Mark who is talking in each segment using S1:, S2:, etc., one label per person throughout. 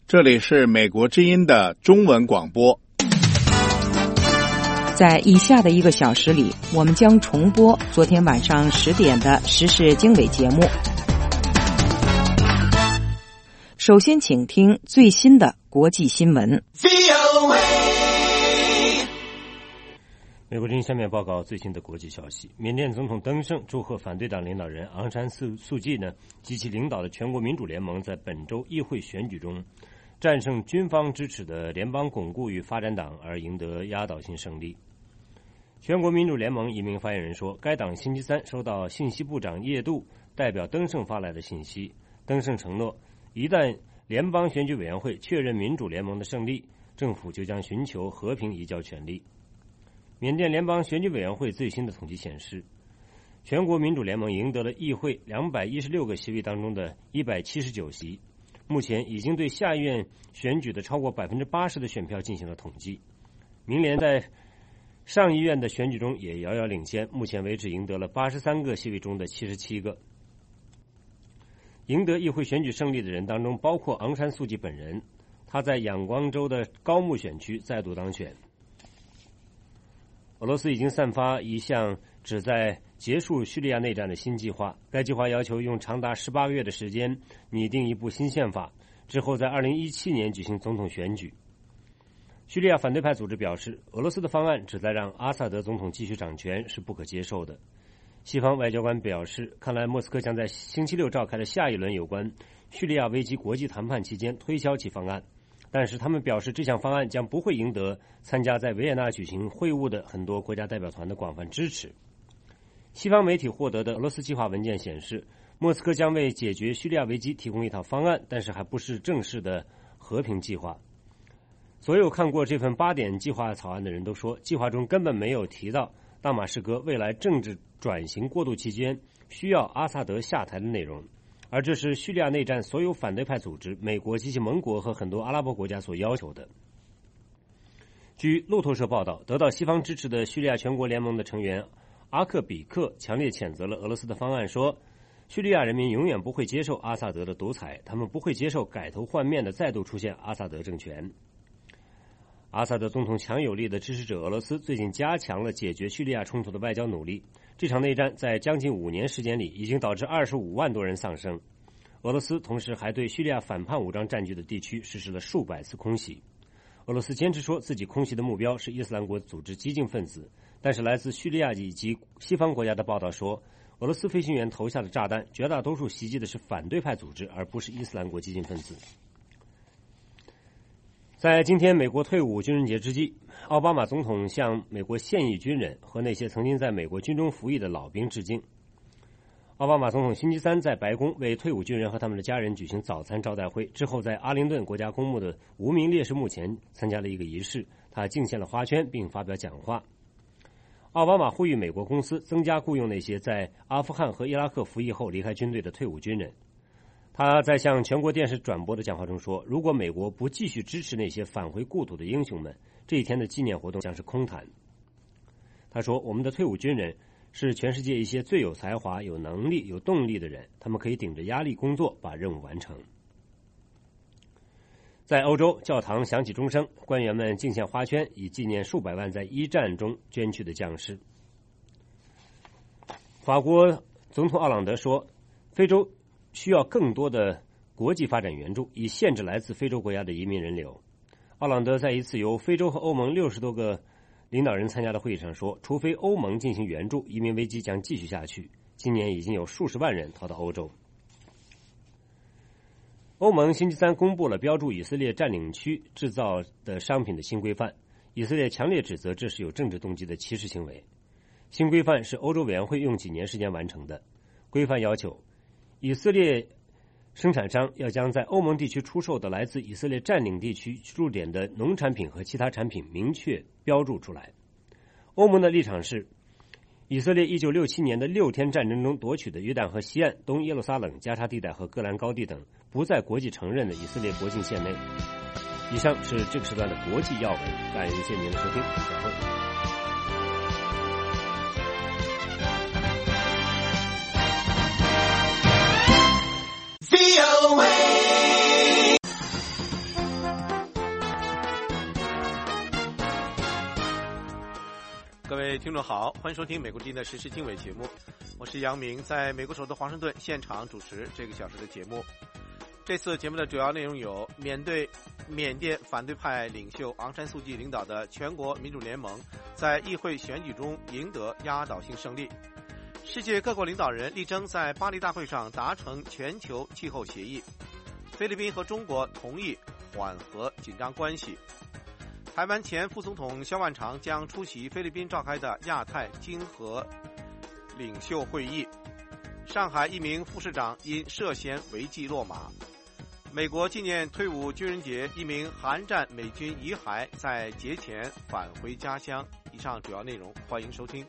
S1: 这里是美国之音的中文广播。
S2: 在以下的1个小时里，我们将重播昨天晚上10点的时事经纬节目。首先请听最新的国际新闻。
S3: 美国之音下面报告最新的国际消息。缅甸总统登盛祝贺反对党领导人昂山素季及其领导的全国民主联盟在本周议会选举中战胜军方支持的联邦巩固与发展党而赢得压倒性胜利。全国民主联盟一名发言人说，该党星期三收到信息部长叶杜代表登盛发来的信息，登盛承诺一旦联邦选举委员会确认民主联盟的胜利，政府就将寻求和平移交权力。缅甸联邦选举委员会最新的统计显示，全国民主联盟赢得了议会216个席位当中的179席，目前已经对下议院选举的超过 80% 的选票进行了统计。民联在上议院的选举中也遥遥领先，目前为止赢得了83个席位中的77个。赢得议会选举胜利的人当中包括昂山素季本人，他在仰光州的高木选区再度当选。俄罗斯已经散发一项旨在结束叙利亚内战的新计划，该计划要求用长达18个月的时间拟定一部新宪法，之后在2017年举行总统选举。叙利亚反对派组织表示，俄罗斯的方案旨在让阿萨德总统继续掌权是不可接受的。西方外交官表示，看来莫斯科将在星期六召开的下一轮有关叙利亚危机国际谈判期间推销其方案，但是他们表示这项方案将不会赢得参加在维也纳举行会晤的很多国家代表团的广泛支持。西方媒体获得的俄罗斯计划文件显示，莫斯科将为解决叙利亚危机提供一套方案，但是还不是正式的和平计划。所有看过这份8点计划草案的人都说，计划中根本没有提到大马士革未来政治转型过渡期间需要阿萨德下台的内容，而这是叙利亚内战所有反对派组织、美国及其盟国和很多阿拉伯国家所要求的。据路透社报道，得到西方支持的叙利亚全国联盟的成员阿克比克强烈谴责了俄罗斯的方案，说叙利亚人民永远不会接受阿萨德的独裁，他们不会接受改头换面的再度出现阿萨德政权。阿萨德总统强有力的支持者俄罗斯最近加强了解决叙利亚冲突的外交努力，这场内战在将近5年时间里已经导致25万多人丧生。俄罗斯同时还对叙利亚反叛武装占据的地区实施了数百次空袭。俄罗斯坚持说自己空袭的目标是伊斯兰国组织激进分子，但是来自叙利亚以及西方国家的报道说，俄罗斯飞行员投下的炸弹绝大多数袭击的是反对派组织，而不是伊斯兰国激进分子。在今天美国退伍军人节之际，奥巴马总统向美国现役军人和那些曾经在美国军中服役的老兵致敬。奥巴马总统星期三在白宫为退伍军人和他们的家人举行早餐招待会，之后在阿灵顿国家公墓的无名烈士墓前参加了一个仪式，他敬献了花圈并发表讲话。奥巴马呼吁美国公司增加雇佣那些在阿富汗和伊拉克服役后离开军队的退伍军人。他在向全国电视转播的讲话中说，如果美国不继续支持那些返回故土的英雄们，这一天的纪念活动将是空谈。他说，我们的退伍军人是全世界一些最有才华、有能力、有动力的人，他们可以顶着压力工作，把任务完成。在欧洲，教堂响起钟声，官员们敬献花圈，以纪念数百万在一战中捐躯的将士。法国总统奥朗德说，非洲需要更多的国际发展援助，以限制来自非洲国家的移民人流。奥朗德在一次由非洲和欧盟60多个领导人参加的会议上说，除非欧盟进行援助，移民危机将继续下去。今年已经有数十万人逃到欧洲。欧盟星期三公布了标注以色列占领区制造的商品的新规范，以色列强烈指责这是有政治动机的歧视行为。新规范是欧洲委员会用几年时间完成的。规范要求以色列生产商要将在欧盟地区出售的来自以色列占领地区居住点的农产品和其他产品明确标注出来。欧盟的立场是，以色列1967年的6天战争中夺取的约旦河西岸、东耶路撒冷加沙地带和戈兰高地等不在国际承认的以色列国境线内。以上是这个时段的国际要闻，感谢您的收听，再会。
S4: 各位听众好，欢迎收听美国之音的时事经纬节目，我是杨明，在美国首都华盛顿现场主持这个小时的节目。这次节目的主要内容有：缅甸反对派领袖昂山素季领导的全国民主联盟在议会选举中赢得压倒性胜利；世界各国领导人力争在巴黎大会上达成全球气候协议；菲律宾和中国同意缓和紧张关系；台湾前副总统萧万长将出席菲律宾召开的亚太经合领袖会议；上海一名副市长因涉嫌违纪落马；美国纪念退伍军人节，一名韩战美军遗骸在节前返回家乡。以上主要内容，欢迎收听。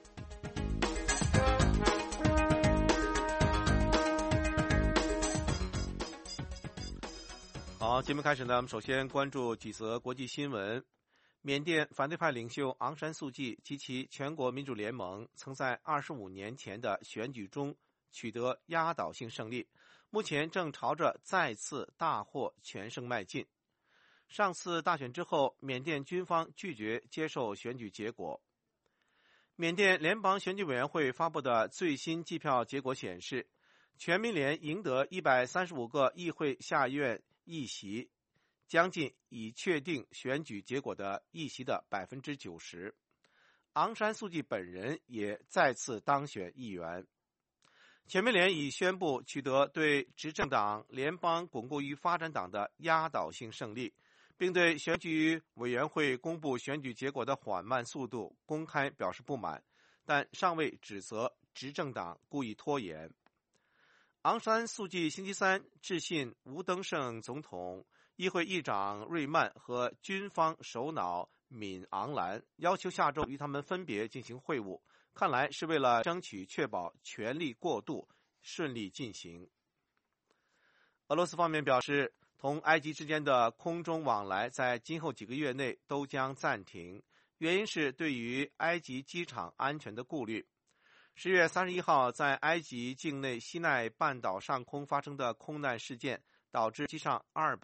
S4: 好，节目开始呢，我们首先关注几则国际新闻。缅甸反对派领袖昂山素季及其全国民主联盟曾在25年前的选举中取得压倒性胜利，目前正朝着再次大获全胜迈进。上次大选之后，缅甸军方拒绝接受选举结果。缅甸联邦选举委员会发布的最新计票结果显示，全民联赢得135个议会下院议席，将近已确定选举结果的议席的 90%。 昂山素季本人也再次当选议员。全民联已宣布取得对执政党联邦巩固与发展党的压倒性胜利，并对选举委员会公布选举结果的缓慢速度公开表示不满，但尚未指责执政党故意拖延。昂山素季星期三致信吴登盛总统、议会议长瑞曼和军方首脑敏昂兰，要求下周与他们分别进行会晤，看来是为了争取确保权力过渡顺利进行。俄罗斯方面表示，同埃及之间的空中往来在今后几个月内都将暂停，原因是对于埃及机场安全的顾虑。10月31号，在埃及境内西奈半岛上空发生的空难事件，导致机上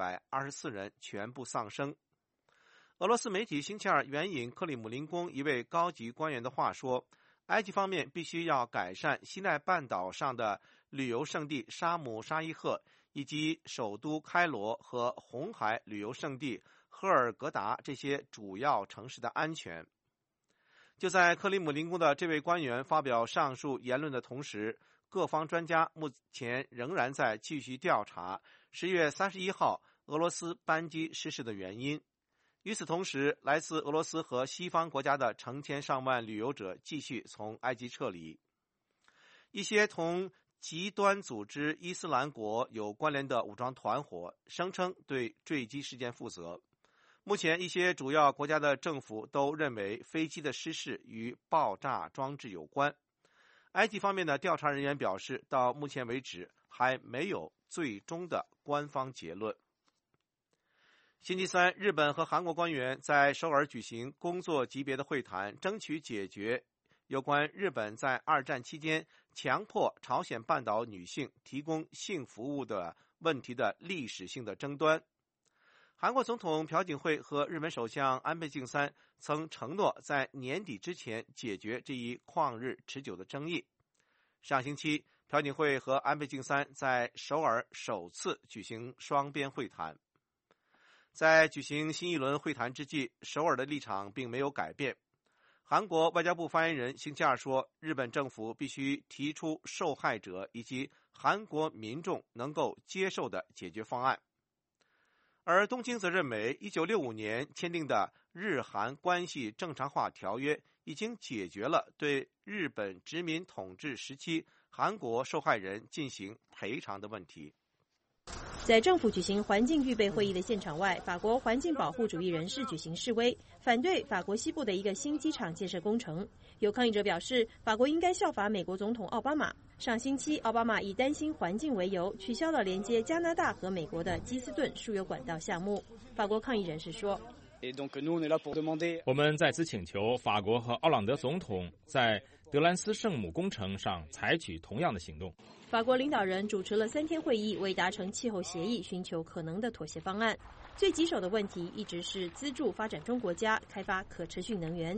S4: 224人全部丧生。俄罗斯媒体星期二援引克里姆林宫一位高级官员的话说，埃及方面必须要改善西奈半岛上的旅游胜地沙姆沙伊赫以及首都开罗和红海旅游胜地赫尔格达这些主要城市的安全。就在克里姆林宫的这位官员发表上述言论的同时，各方专家目前仍然在继续调查10月31号俄罗斯班机失事的原因。与此同时，来自俄罗斯和西方国家的成千上万旅游者继续从埃及撤离。一些同极端组织伊斯兰国有关联的武装团伙声称对坠机事件负责。目前一些主要国家的政府都认为飞机的失事与爆炸装置有关。埃及方面的调查人员表示，到目前为止还没有最终的官方结论。星期三，日本和韩国官员在首尔举行工作级别的会谈，争取解决有关日本在二战期间强迫朝鲜半岛女性提供性服务的问题的历史性的争端。韩国总统朴槿惠和日本首相安倍晋三曾承诺在年底之前解决这一旷日持久的争议。上星期，朴槿惠和安倍晋三在首尔首次举行双边会谈。在举行新一轮会谈之际，首尔的立场并没有改变。韩国外交部发言人星期二说，日本政府必须提出受害者以及韩国民众能够接受的解决方案。而东京则认为，1965年签订的日韩关系正常化条约已经解决了对日本殖民统治时期韩国受害人进行赔偿的问题。
S5: 在政府举行环境预备会议的现场外，法国环境保护主义人士举行示威，反对法国西部的一个新机场建设工程。有抗议者表示，法国应该效法美国总统奥巴马。上星期，奥巴马以担心环境为由，取消了连接加拿大和美国的基斯顿输油管道项目。法国抗议人士说，
S6: 我们在此请求法国和奥朗德总统在德兰斯圣母工程上采取同样的行动。
S5: 法国领导人主持了3天会议，为达成气候协议寻求可能的妥协方案。最棘手的问题一直是资助发展中国家开发可持续能源。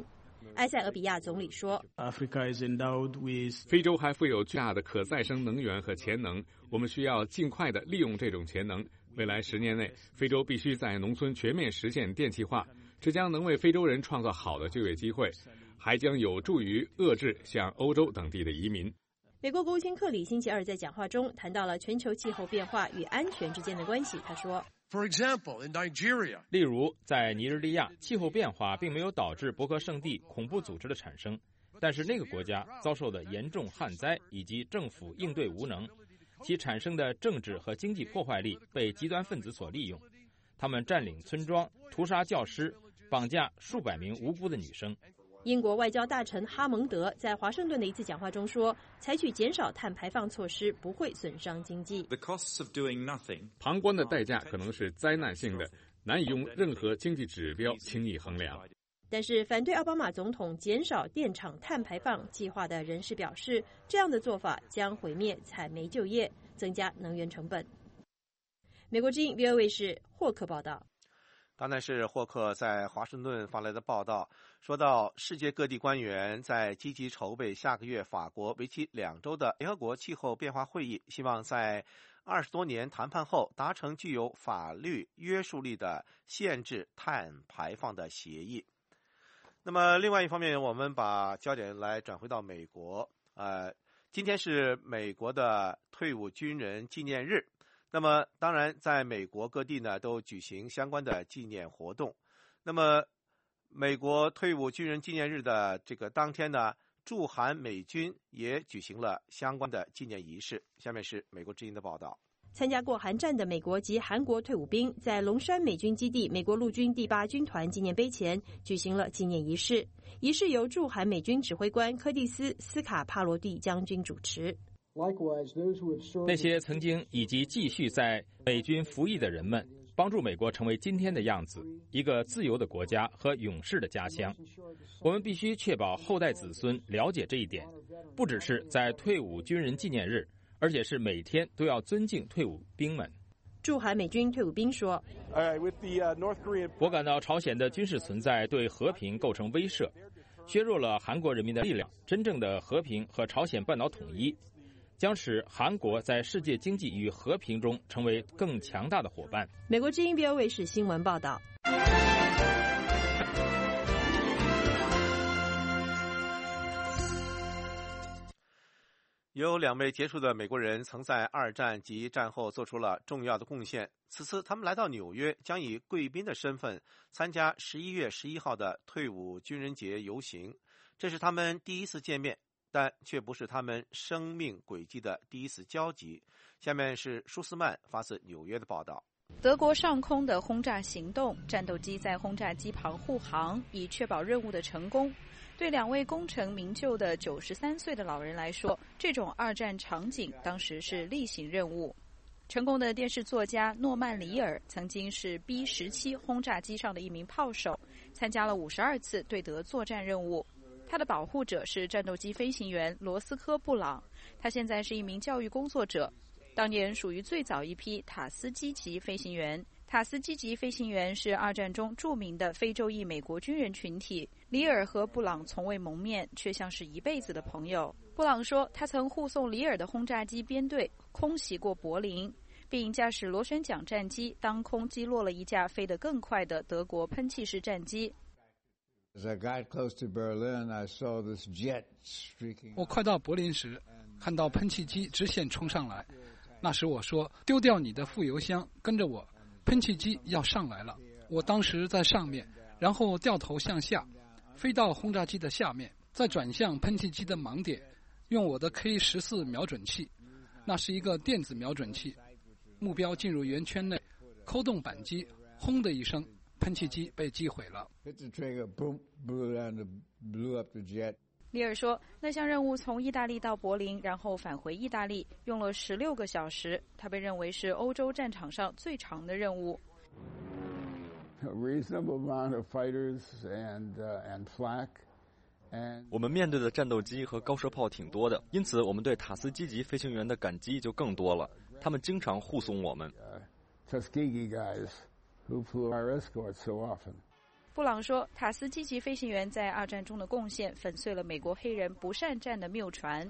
S5: 埃塞俄比亚总理说，
S7: 非洲还富有巨大的可再生能源和潜能，我们需要尽快地利用这种潜能。未来10年内，非洲必须在农村全面实现电气化，这将能为非洲人创造好的就业机会，还将有助于遏制向欧洲等地的移民。
S5: 美国国务卿克里星期二在讲话中谈到了全球气候变化与安全之间的关系。他说，
S6: 例如，在尼日利亚，气候变化并没有导致博格圣地恐怖组织的产生，但是那个国家遭受的严重旱灾以及政府应对无能，其产生的政治和经济破坏力被极端分子所利用，他们占领村庄，屠杀教师，绑架数百名无辜的女生。
S5: 英国外交大臣哈蒙德在华盛顿的一次讲话中说，采取减少碳排放措施不会损伤经济。
S7: 旁观的代价可能是灾难性的，难以用任何经济指标轻易衡量。
S5: 但是反对奥巴马总统减少电厂碳排放计划的人士表示，这样的做法将毁灭采煤就业，增加能源成本。美国之音 VOA 卫视霍克报道。
S4: 刚才是霍克在华盛顿发来的报道，说到世界各地官员在积极筹备下个月法国为期2周的联合国气候变化会议，希望在20多年谈判后达成具有法律约束力的限制碳排放的协议。那么另外一方面，我们把焦点来转回到美国。今天是美国的退伍军人纪念日。那么当然在美国各地呢都举行相关的纪念活动。那么美国退伍军人纪念日的这个当天呢，驻韩美军也举行了相关的纪念仪式。下面是美国之音的报道。
S5: 参加过韩战的美国及韩国退伍兵在龙山美军基地美国陆军第8军团纪念碑前举行了纪念仪式，仪式由驻韩美军指挥官柯蒂斯·斯卡帕罗蒂将军主持。
S6: 那些曾经以及继续在美军服役的人们，帮助美国成为今天的样子，一个自由的国家和勇士的家乡。我们必须确保后代子孙了解这一点，不只是在退伍军人纪念日，而且是每天都要尊敬退伍兵们。
S5: 驻韩美军退伍兵说，
S6: 我感到朝鲜的军事存在对和平构成威慑，削弱了韩国人民的力量。真正的和平和朝鲜半岛统一将使韩国在世界经济与和平中成为更强大的伙伴。
S5: 美国之音 VOA 卫视新闻报道。
S4: 有2位杰出的美国人曾在2战及战后做出了重要的贡献。此次他们来到纽约，将以贵宾的身份参加11月11号的退伍军人节游行。这是他们第一次见面，但却不是他们生命轨迹的第一次交集。下面是舒斯曼发自纽约的报道。
S8: 德国上空的轰炸行动，战斗机在轰炸机旁护航，以确保任务的成功。对2位功成名就的93岁的老人来说，这种2战场景当时是例行任务。成功的电视作家诺曼·里尔曾经是 B-17 轰炸机上的一名炮手，参加了52次对德作战任务。他的保护者是战斗机飞行员罗斯科·布朗，他现在是一名教育工作者，当年属于最早一批塔斯基级飞行员。塔斯基级飞行员是2战中著名的非洲裔美国军人群体。里尔和布朗从未蒙面，却像是一辈子的朋友。布朗说，他曾护送里尔的轰炸机编队空袭过柏林，并驾驶螺旋桨战机当空击落了一架飞得更快的德国喷气式战机。
S9: 我快到柏林时，看到喷气机直线冲上来。那时我说，丢掉你的副油箱，跟着我，喷气机要上来了。我当时在上面，然后掉头向下，飞到轰炸机的下面，再转向喷气机的盲点，用我的 K-14 瞄准器，那是一个电子瞄准器，目标进入圆圈内，扣动扳机，轰的一声，喷气机被击毁了。
S8: 里尔说，那项任务从意大利到柏林，然后返回意大利，用了16个小时。他被认为是欧洲战场上最长的任务。
S10: 我们面对的战斗机和高射炮挺多的，因此我们对塔斯基级飞行员的感激就更多了。他们经常护送我们。
S8: 布朗说，塔斯基级飞行员在二战中的贡献粉碎了美国黑人不善战的谬传。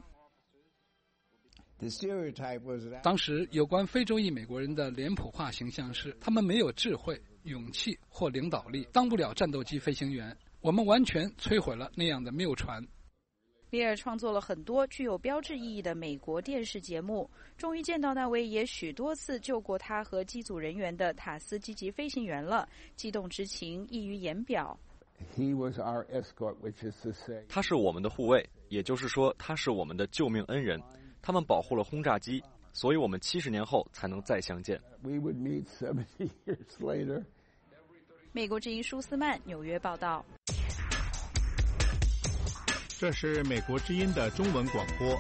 S9: 当时有关非洲裔美国人的脸谱化形象是，他们没有智慧、勇气或领导力，当不了战斗机飞行员。我们完全摧毁了那样的谬传。
S8: 比尔创作了很多具有标志意义的美国电视节目，终于见到那位也许多次救过他和机组人员的塔斯基级飞行员了，激动之情溢于言表。
S10: 他是我们的护卫，也就是说，他是我们的救命恩人。他们保护了轰炸机，所以我们70年后才能再相见。
S8: 美国之音舒斯曼纽约报道。
S1: 这是美国之音的中文广播。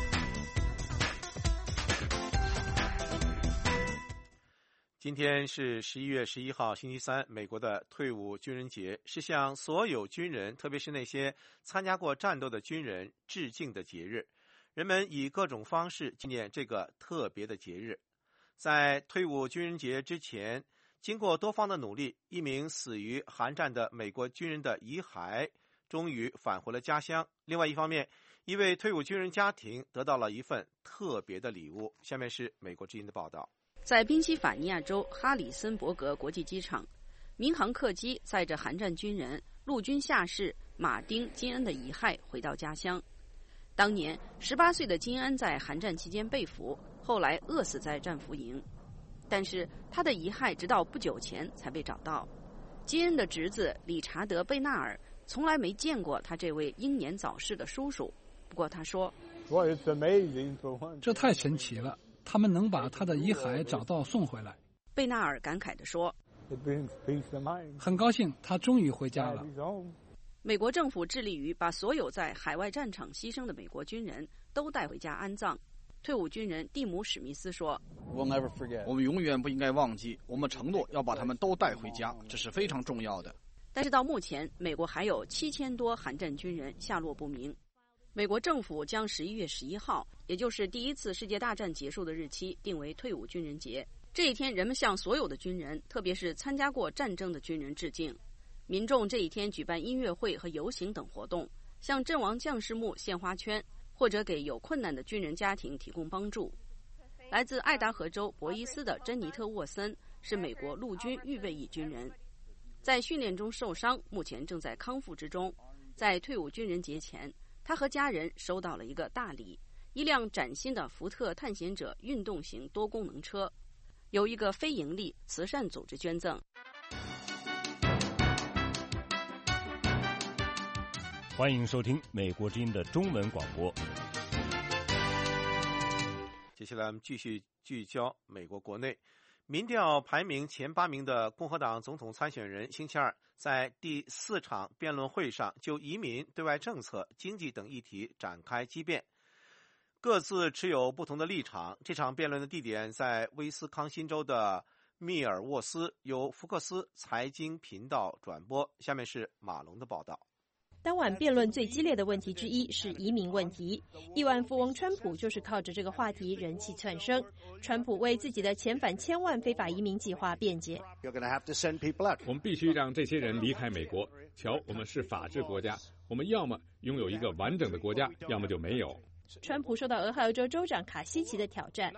S4: 今天是11月11号星期三，美国的退伍军人节是向所有军人，特别是那些参加过战斗的军人致敬的节日。人们以各种方式纪念这个特别的节日。在退伍军人节之前，经过多方的努力，一名死于韩战的美国军人的遗骸终于返回了家乡。另外一方面，一位退伍军人家庭得到了一份特别的礼物。下面是美国之音的报道。
S11: 在宾夕法尼亚州哈里森伯格国际机场，民航客机载着韩战军人陆军下士马丁·金恩的遗骸回到家乡。当年18岁的金恩在韩战期间被俘，后来饿死在战俘营。但是他的遗骸直到不久前才被找到。金恩的侄子理查德·贝纳尔从来没见过他这位英年早逝的叔叔，不过他说：“
S9: 这太神奇了，他们能把他的遗骸找到送回来。”
S11: 贝纳尔感慨地说：“
S9: 很高兴他终于回家了。”
S11: 美国政府致力于把所有在海外战场牺牲的美国军人都带回家安葬。退伍军人蒂姆·史密斯说：“
S12: 我们永远不应该忘记，我们承诺要把他们都带回家，这是非常重要的。”
S11: 但是到目前，美国还有7000多韩战军人下落不明。美国政府将11月11号，也就是第一次世界大战结束的日期，定为退伍军人节。这一天，人们向所有的军人，特别是参加过战争的军人致敬。民众这一天举办音乐会和游行等活动，向阵亡将士墓献花圈，或者给有困难的军人家庭提供帮助。来自爱达荷州博伊斯的珍妮特·沃森是美国陆军预备役军人，在训练中受伤，目前正在康复之中。在退伍军人节前，他和家人收到了一个大礼，一辆崭新的福特探险者运动型多功能车，由一个非营利慈善组织捐赠。
S3: 欢迎收听美国之音的中文广播。
S4: 接下来我们继续聚焦美国国内。民调排名前8名的共和党总统参选人星期二在第4场辩论会上就移民、对外政策、经济等议题展开激辩，各自持有不同的立场。这场辩论的地点在威斯康辛州的密尔沃斯，由福克斯财经频道转播。下面是马龙的报道。
S5: 当晚辩论最激烈的问题之一是移民问题，亿万富翁川普就是靠着这个话题人气窜升。川普为自己的遣返1000万非法移民计划辩解。
S7: 我们必须让这些人离开美国。瞧，我们是法治国家，我们要么拥有一个完整的国家，要么就没有。
S5: 川普受到俄亥俄州州长卡西奇的挑战。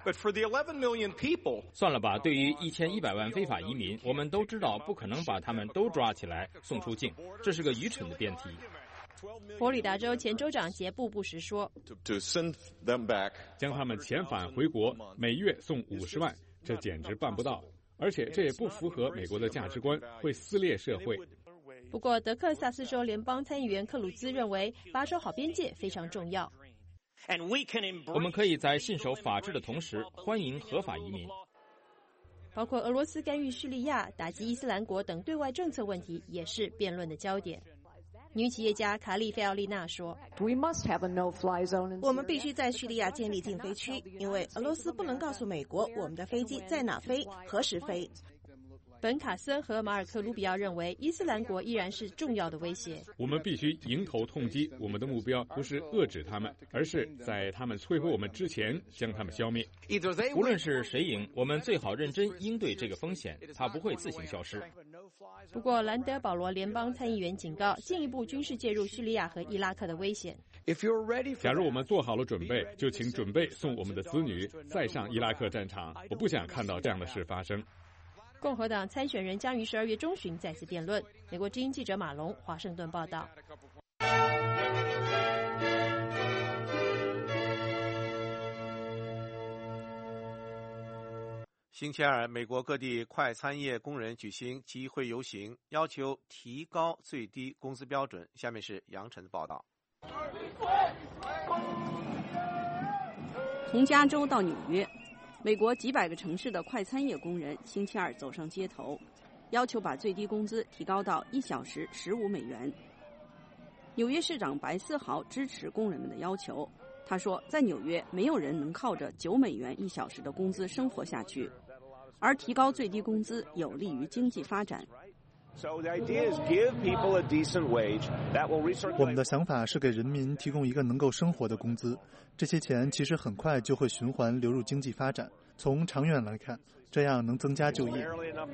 S6: 算了吧，对于1100万非法移民，我们都知道不可能把他们都抓起来送出境，这是个愚蠢的辩题。
S5: 佛罗里达州前州长杰布·布什说：“
S7: 将他们遣返回国，每月送50万，这简直办不到，而且这也不符合美国的价值观，会撕裂社会。”
S5: 不过，德克萨斯州联邦参议员克鲁兹认为，把守好边界非常重要。
S6: 我们可以在信守法治的同时欢迎合法移民。
S5: 包括俄罗斯干预叙利亚、打击伊斯兰国等对外政策问题也是辩论的焦点。女企业家卡利菲奥丽娜说：“
S13: 我们必须在叙利亚建立禁飞区，因为俄罗斯不能告诉美国我们的飞机在哪飞、何时飞。”
S5: 本卡森和马尔科·卢比奥认为，伊斯兰国依然是重要的威胁。
S7: 我们必须迎头痛击，我们的目标不是遏制他们，而是在他们摧毁我们之前将他们消灭。
S6: 无论是谁赢，我们最好认真应对这个风险，它不会自行消失。
S5: 不过，兰德保罗联邦参议员警告，进一步军事介入叙利亚和伊拉克的危险。
S7: 假如我们做好了准备，就请准备送我们的子女再上伊拉克战场。我不想看到这样的事发生。
S5: 共和党参选人将于12月中旬再次辩论。美国之音记者马龙，华盛顿报道。
S4: 星期二，美国各地快餐业工人举行集会游行，要求提高最低工资标准。下面是杨晨的报道。
S11: 从加州到纽约，美国几百个城市的快餐业工人星期二走上街头，要求把最低工资提高到1小时15美元。纽约市长白思豪支持工人们的要求，他说，在纽约没有人能靠着9美元1小时的工资生活下去，而提高最低工资有利于经济发展。
S14: 我们的想法是给人民提供一个能够生活的工资，这些钱其实很快就会循环流入经济发展。从长远来看，这样能增加就业。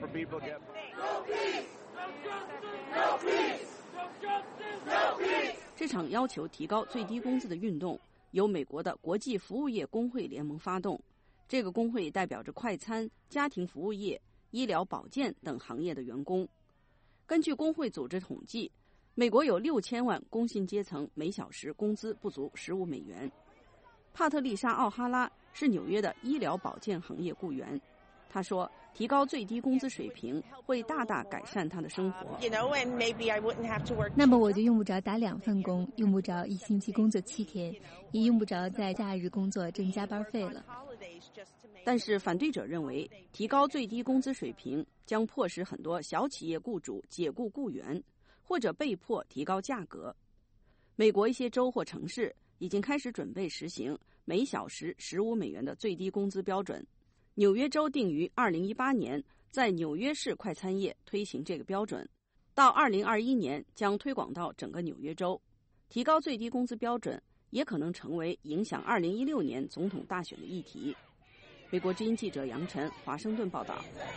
S11: 这场要求提高最低工资的运动由美国的国际服务业工会联盟发动，这个工会代表着快餐、家庭服务业、医疗保健等行业的员工。根据工会组织统计，美国有6000万工薪阶层每小时工资不足15美元。帕特丽莎·奥哈拉是纽约的医疗保健行业雇员，她说，提高最低工资水平会大大改善她的生活。
S15: 那么我就用不着打2份工，用不着1星期工作7天，也用不着在假日工作挣加班费了。
S11: 但是反对者认为，提高最低工资水平将迫使很多小企业雇主解雇雇员，或者被迫提高价格。美国一些州或城市已经开始准备实行每小时15美元的最低工资标准。纽约州定于2018年在纽约市快餐业推行这个标准，到2021年将推广到整个纽约州。提高最低工资标准也可能成为影响2016年总统大选的议题。美国之音记者杨晨，华盛顿报道。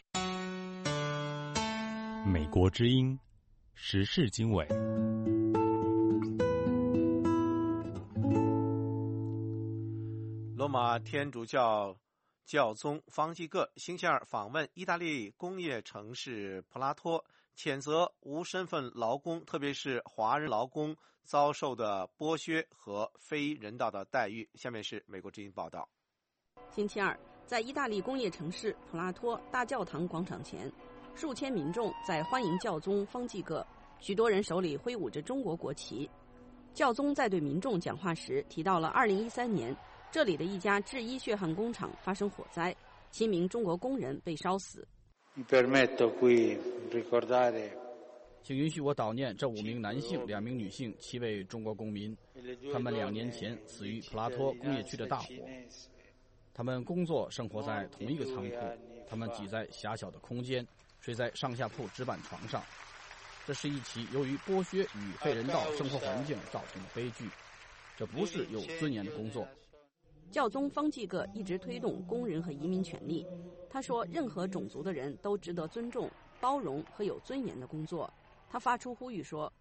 S16: 美国之音时事经纬。
S4: 罗马天主教教宗方济各星期二访问意大利工业城市普拉托，谴责无身份劳工，特别是华人劳工遭受的剥削和非人道的待遇。下面是美国之音报道。
S11: 星期二，在意大利工业城市普拉托大教堂广场前，数千民众在欢迎教宗方济各，许多人手里挥舞着中国国旗。教宗在对民众讲话时提到了2013年这里的一家制衣血汗工厂发生火灾，7名中国工人被烧死。
S12: 请允许我悼念这5名男性、2名女性、7位中国公民，他们2年前死于普拉托工业区的大火。他们工作生活在同一个仓库，他们挤在狭小的空间，睡在上下铺纸板床上。这是一起由于剥削与非人道生活环境造成的悲剧，这不是有尊严的工作。
S11: 教宗方济各一直推动工人和移民权利，他说任何种族的人都值得尊重、包容和有尊严的工作。他发出呼吁说，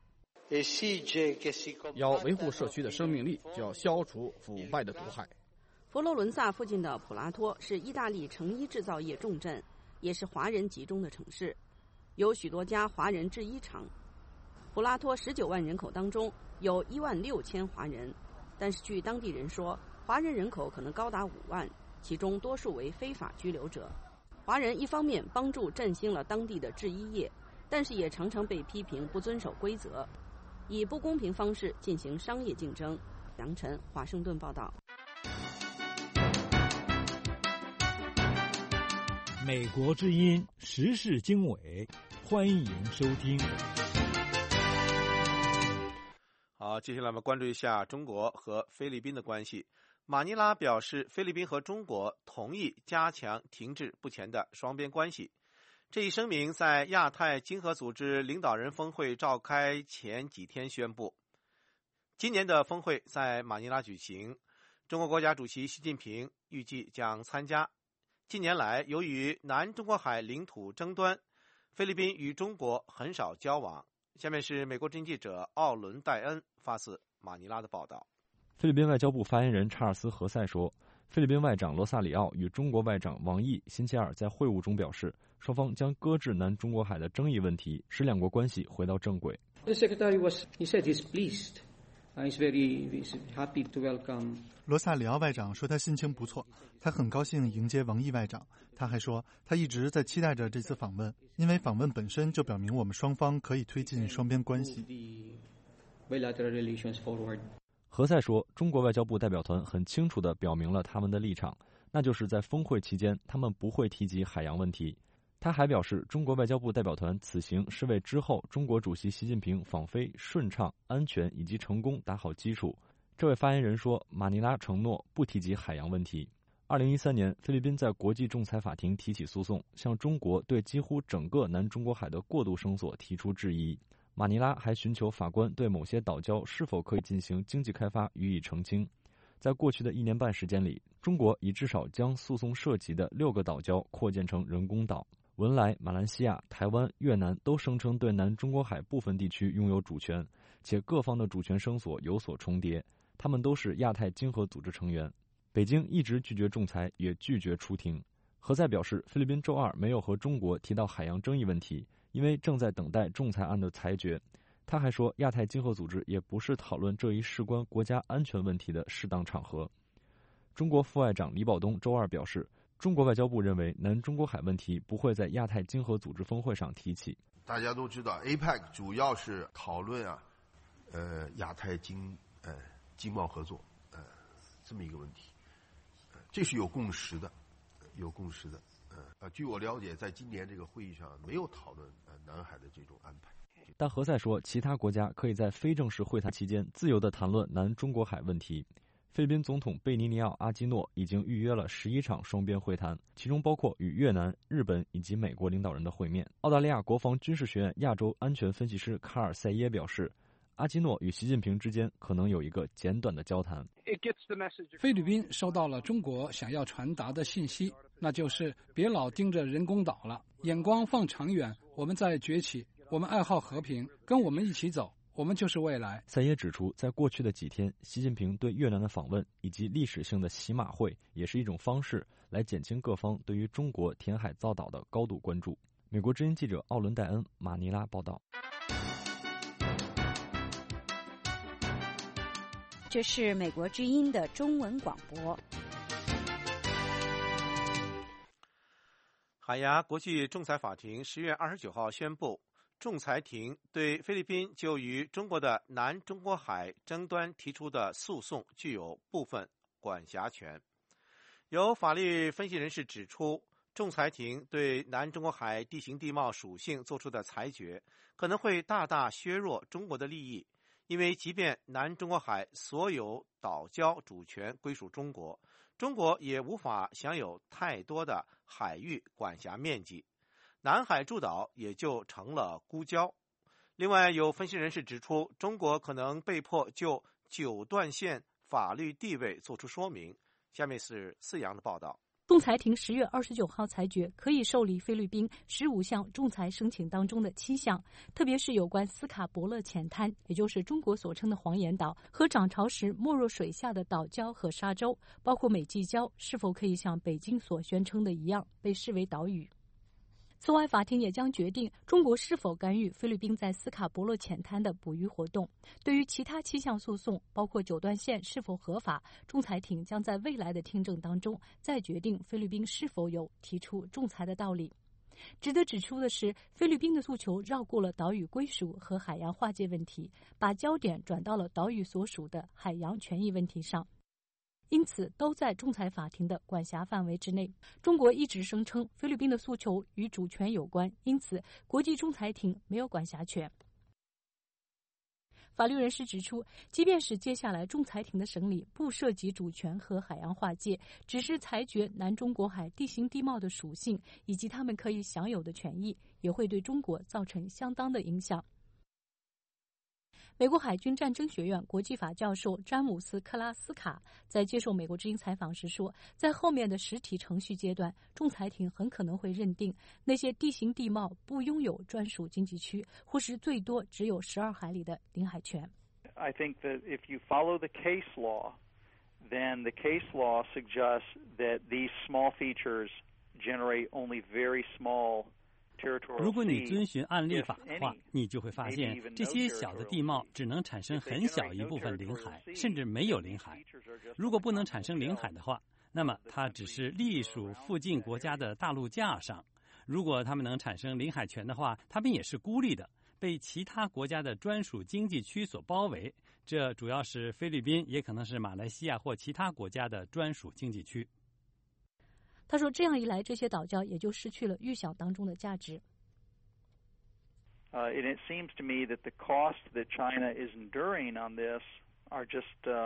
S12: 要维护社区的生命力，就要消除腐败的毒害。
S11: 佛罗伦萨附近的普拉托是意大利成衣制造业重镇，也是华人集中的城市，有许多家华人制衣厂。普拉托19万人口当中有16000华人，但是据当地人说，华人人口可能高达5万，其中多数为非法居留者。华人一方面帮助振兴了当地的制衣业，但是也常常被批评不遵守规则，以不公平方式进行商业竞争。杨晨，华盛顿报道。
S17: 美国之音时事经纬，欢迎收听。
S4: 好，接下来我们关注一下中国和菲律宾的关系。马尼拉表示，菲律宾和中国同意加强停滞不前的双边关系。 这一声明在亚太经合组织领导人峰会召开前几天宣布。今年的峰会在马尼拉举行，中国国家主席习近平预计将参加。近年来，由于南中国海领土争端，菲律宾与中国很少交往。下面是美国之音记者奥伦·戴恩发自马尼拉的报道。
S10: 菲律宾外交部发言人查尔斯·何塞说，菲律宾外长罗萨里奥与中国外长王毅星期二在会晤中表示，双方将搁置南中国海的争议问题，使两国关系回到正轨。
S14: 罗萨里奥外长说他心情不错，他很高兴迎接王毅外长。他还说他一直在期待着这次访问，因为访问本身就表明我们双方可以推进双边关系。
S10: 何塞说，中国外交部代表团很清楚地表明了他们的立场，那就是在峰会期间他们不会提及海洋问题。他还表示，中国外交部代表团此行是为之后中国主席习近平访菲顺畅、安全以及成功打好基础。这位发言人说，马尼拉承诺不提及海洋问题。2013年，菲律宾在国际仲裁法庭提起诉讼，向中国对几乎整个南中国海的过度声索提出质疑。马尼拉还寻求法官对某些岛礁是否可以进行经济开发予以澄清。在过去的1年半时间里，中国已至少将诉讼涉及的6个岛礁扩建成人工岛。文莱、马来西亚、台湾、越南都声称对南中国海部分地区拥有主权，且各方的主权声索有所重叠。他们都是亚太经合组织成员。北京一直拒绝仲裁，也拒绝出庭。何塞表示，菲律宾周二没有和中国提到海洋争议问题，因为正在等待仲裁案的裁决。他还说，亚太经合组织也不是讨论这一事关国家安全问题的适当场合。中国副外长李保东周二表示，中国外交部认为南中国海问题不会在亚太经合组织峰会上提起。
S18: 大家都知道 APEC 主要是讨论亚太经贸合作这么一个问题，这是有共识的。据我了解，在今年这个会议上没有讨论南海的这种安排。
S10: 但何塞说，其他国家可以在非正式会谈期间自由地谈论南中国海问题。菲律宾总统贝尼尼奥·阿基诺已经预约了11场双边会谈，其中包括与越南、日本以及美国领导人的会面。澳大利亚国防军事学院亚洲安全分析师卡尔·塞耶表示，阿基诺与习近平之间可能有一个简短的交谈。
S9: 菲律宾收到了中国想要传达的信息，那就是别老盯着人工岛了，眼光放长远，我们在崛起，我们爱好和平，跟我们一起走，我们就是未来。
S10: 塞耶指出，在过去的几天，习近平对越南的访问以及历史性的喜马会也是一种方式，来减轻各方对于中国填海造岛的高度关注。美国之音记者奥伦·戴恩，马尼拉报道。
S11: 这是美国之音的中文广播。
S4: 海牙国际仲裁法庭10月29号宣布，仲裁庭对菲律宾就于中国的南中国海争端提出的诉讼具有部分管辖权。有法律分析人士指出，仲裁庭对南中国海地形地貌属性做出的裁决，可能会大大削弱中国的利益，因为即便南中国海所有岛礁主权归属中国，中国也无法享有太多的海域管辖面积，南海诸岛也就成了孤礁。另外，有分析人士指出，中国可能被迫就九段线法律地位作出说明。下面是四阳的报道。
S19: 仲裁庭10月29号裁决，可以受理菲律宾15项仲裁申请当中的7项，特别是有关斯卡伯勒浅滩，也就是中国所称的黄岩岛和涨潮时没入水下的岛礁和沙洲，包括美济礁是否可以像北京所宣称的一样被视为岛屿。此外，法庭也将决定中国是否干预菲律宾在斯卡伯勒浅滩的捕鱼活动。对于其他7项诉讼，包括九段线是否合法，仲裁庭将在未来的听证当中再决定菲律宾是否有提出仲裁的道理。值得指出的是，菲律宾的诉求绕过了岛屿归属和海洋划界问题，把焦点转到了岛屿所属的海洋权益问题上。因此，都在仲裁法庭的管辖范围之内。中国一直声称菲律宾的诉求与主权有关，因此国际仲裁庭没有管辖权。 法律人士指出，即便是接下来仲裁庭的审理不涉及主权和海洋划界，只是裁决南中国海地形地貌的属性以及他们可以享有的权益，也会对中国造成相当的影响。美国海军战争学院国际法教授詹姆斯·克拉斯卡在接受美国之音采访时说，在后面的实体程序阶段，仲裁庭很可能会认定那些地形地貌不拥有专属经济区，或是最多只有12海里的领海权。
S20: I think that if you follow the case law, then the case law suggests that these small features generate only very small
S21: 如果你遵循案例法的话，你就会发现这些小的地貌只能产生很小一部分领海，甚至没有领海。如果不能产生领海的话，那么它只是隶属附近国家的大陆架上。如果它们能产生领海权的话，它们也是孤立的，被其他国家的专属经济区所包围。这主要是菲律宾，也可能是马来西亚或其他国家的专属经济区。
S19: 他说，这样一来，这些岛礁也就失去了预想当中的价值。
S20: And it seems to me that the costs that China is enduring on this are just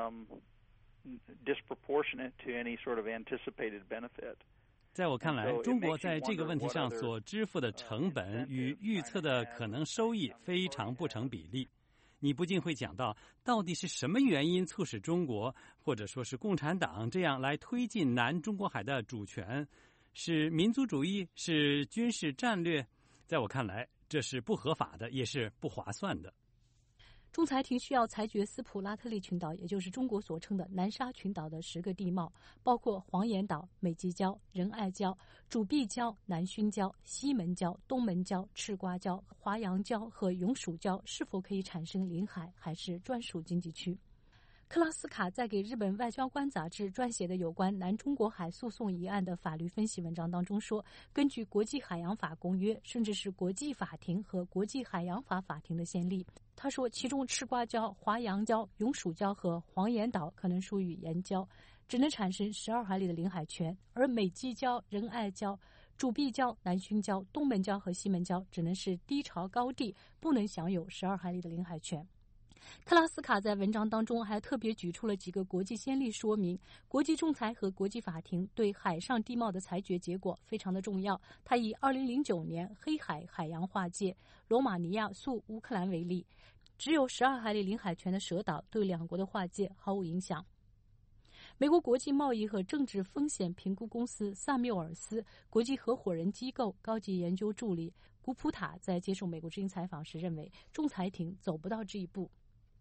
S20: disproportionate to any sort of anticipated benefit.
S21: 在我看来，中国在这个问题上所支付的成本与预测的可能收益非常不成比例。你不禁会讲到底是什么原因促使中国或者说是共产党这样来推进南中国海的主权？是民族主义？是军事战略？在我看来，这是不合法的，也是不划算的。
S19: 仲裁庭需要裁决斯普拉特利群岛，也就是中国所称的南沙群岛的10个地貌，包括黄岩岛、美济礁、仁爱礁、主碧礁、南薰礁、西门礁、东门礁、赤瓜礁、华阳礁和永暑礁是否可以产生领海，还是专属经济区。克拉斯卡在给日本外交官杂志撰写的有关南中国海诉讼一案的法律分析文章当中说，根据国际海洋法公约，甚至是国际法庭和国际海洋法法庭的先例，他说其中赤瓜礁、华阳礁、永暑礁和黄岩岛可能属于岩礁，只能产生12海里的领海权，而美济礁、仁爱礁、主碧礁、南薰礁、东门礁和西门礁只能是低潮高地，不能享有12海里的领海权。克拉斯卡在文章当中还特别举出了几个国际先例，说明国际仲裁和国际法庭对海上地貌的裁决结果非常的重要。他以2009年黑海海洋划界罗马尼亚诉乌克兰为例，只有12海里领海权的蛇岛对两国的划界毫无影响。美国国际贸易和政治风险评估公司萨缪尔斯国际合伙人机构高级研究助理古普塔在接受美国之音采访时认为，仲裁庭走不到这一步。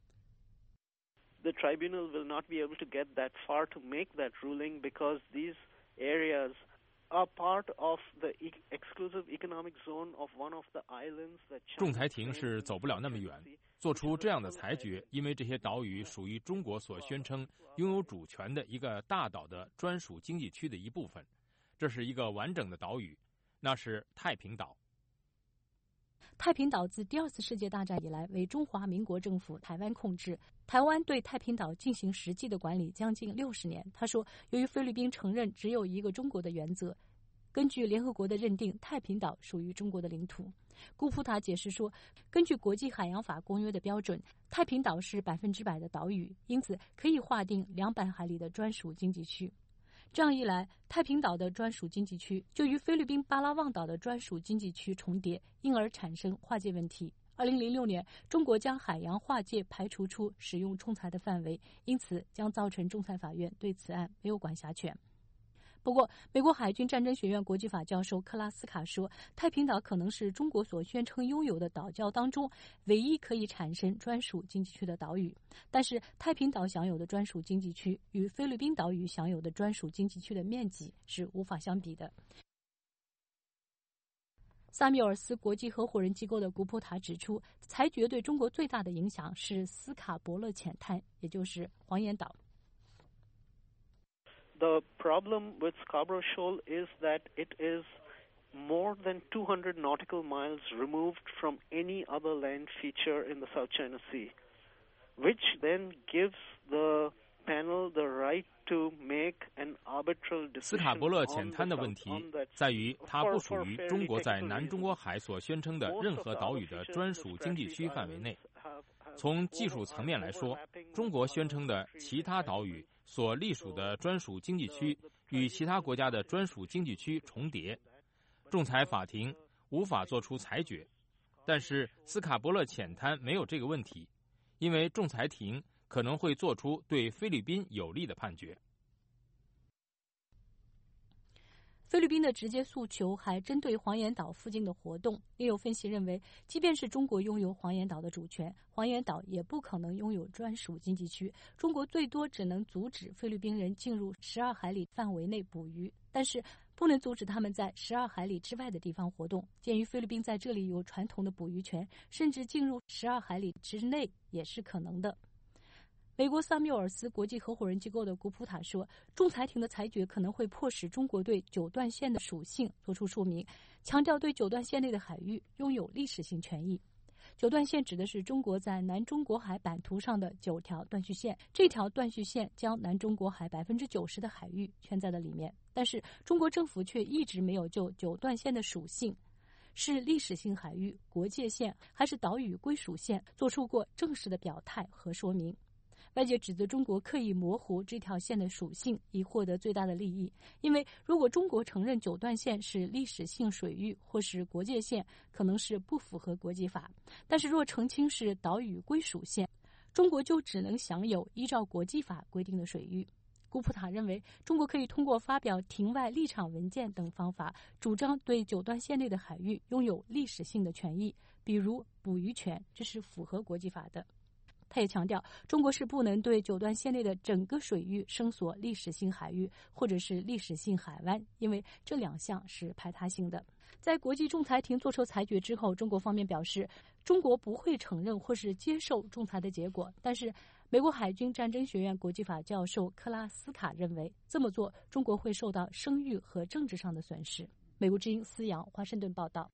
S22: The tribunal will not be able to get that far to make that ruling because these areas are part of the exclusive economic zone of one of the islands that China.
S6: 仲裁庭是走不了那么远，做出这样的裁决，因为这些岛屿属于中国所宣称拥有主权的一个大岛的专属经济区的一部分。这是一个完整的岛屿，那是太平岛。
S19: 太平岛自第2次世界大战以来为中华民国政府台湾控制，台湾对太平岛进行实际的管理将近60年。他说，由于菲律宾承认只有一个中国的原则，根据联合国的认定，太平岛属于中国的领土。古普塔解释说，根据国际海洋法公约的标准，太平岛是100%的岛屿，因此可以划定200海里的专属经济区。这样一来，太平岛的专属经济区就与菲律宾巴拉望岛的专属经济区重叠，因而产生划界问题。2006年，中国将海洋划界排除出使用仲裁的范围，因此将造成仲裁法院对此案没有管辖权。不过，美国海军战争学院国际法教授克拉斯卡说，太平岛可能是中国所宣称拥有的岛礁当中唯一可以产生专属经济区的岛屿。但是，太平岛享有的专属经济区与菲律宾岛屿享有的专属经济区的面积是无法相比的。萨缪尔斯国际合伙人机构的古普塔指出，裁决对中国最大的影响是斯卡伯勒浅滩，也就是黄岩岛。
S22: The problem with Scarborough Shoal is that it is more than 200 nautical miles removed from any other land feature in the South China Sea, which then gives the panel the right to make an arbitral decision.
S6: 斯卡伯勒浅滩的问题在于，它不属于中国在南中国海所宣称的任何岛屿的专属经济区范围内。 从技术层面来说，中国宣称的其他岛屿所隶属的专属经济区与其他国家的专属经济区重叠，仲裁法庭无法作出裁决。但是斯卡伯勒浅滩没有这个问题，因为仲裁庭可能会做出对菲律宾有利的判决。
S19: 菲律宾的直接诉求还针对黄岩岛附近的活动。也有分析认为，即便是中国拥有黄岩岛的主权，黄岩岛也不可能拥有专属经济区。中国最多只能阻止菲律宾人进入12海里范围内捕鱼，但是不能阻止他们在12海里之外的地方活动。鉴于菲律宾在这里有传统的捕鱼权，甚至进入12海里之内也是可能的。美国萨缪尔斯国际合伙人机构的古普塔说，仲裁庭的裁决可能会迫使中国对九段线的属性作出说明，强调对九段线内的海域拥有历史性权益。九段线指的是中国在南中国海版图上的9条断续线，这条断续线将南中国海90%的海域圈在了里面。但是中国政府却一直没有就九段线的属性是历史性海域、国界线还是岛屿归属线做出过正式的表态和说明。外界指责中国刻意模糊这条线的属性，以获得最大的利益。因为如果中国承认九段线是历史性水域或是国界线，可能是不符合国际法；但是若澄清是岛屿归属线，中国就只能享有依照国际法规定的水域。古普塔认为，中国可以通过发表庭外立场文件等方法，主张对九段线内的海域拥有历史性的权益，比如捕鱼权，这是符合国际法的。他也强调，中国是不能对九段线内的整个水域声索历史性海域或者是历史性海湾，因为这2项是排他性的。在国际仲裁庭作出裁决之后，中国方面表示，中国不会承认或是接受仲裁的结果。但是，美国海军战争学院国际法教授克拉斯卡认为，这么做中国会受到声誉和政治上的损失。美国之音思阳华盛顿报道。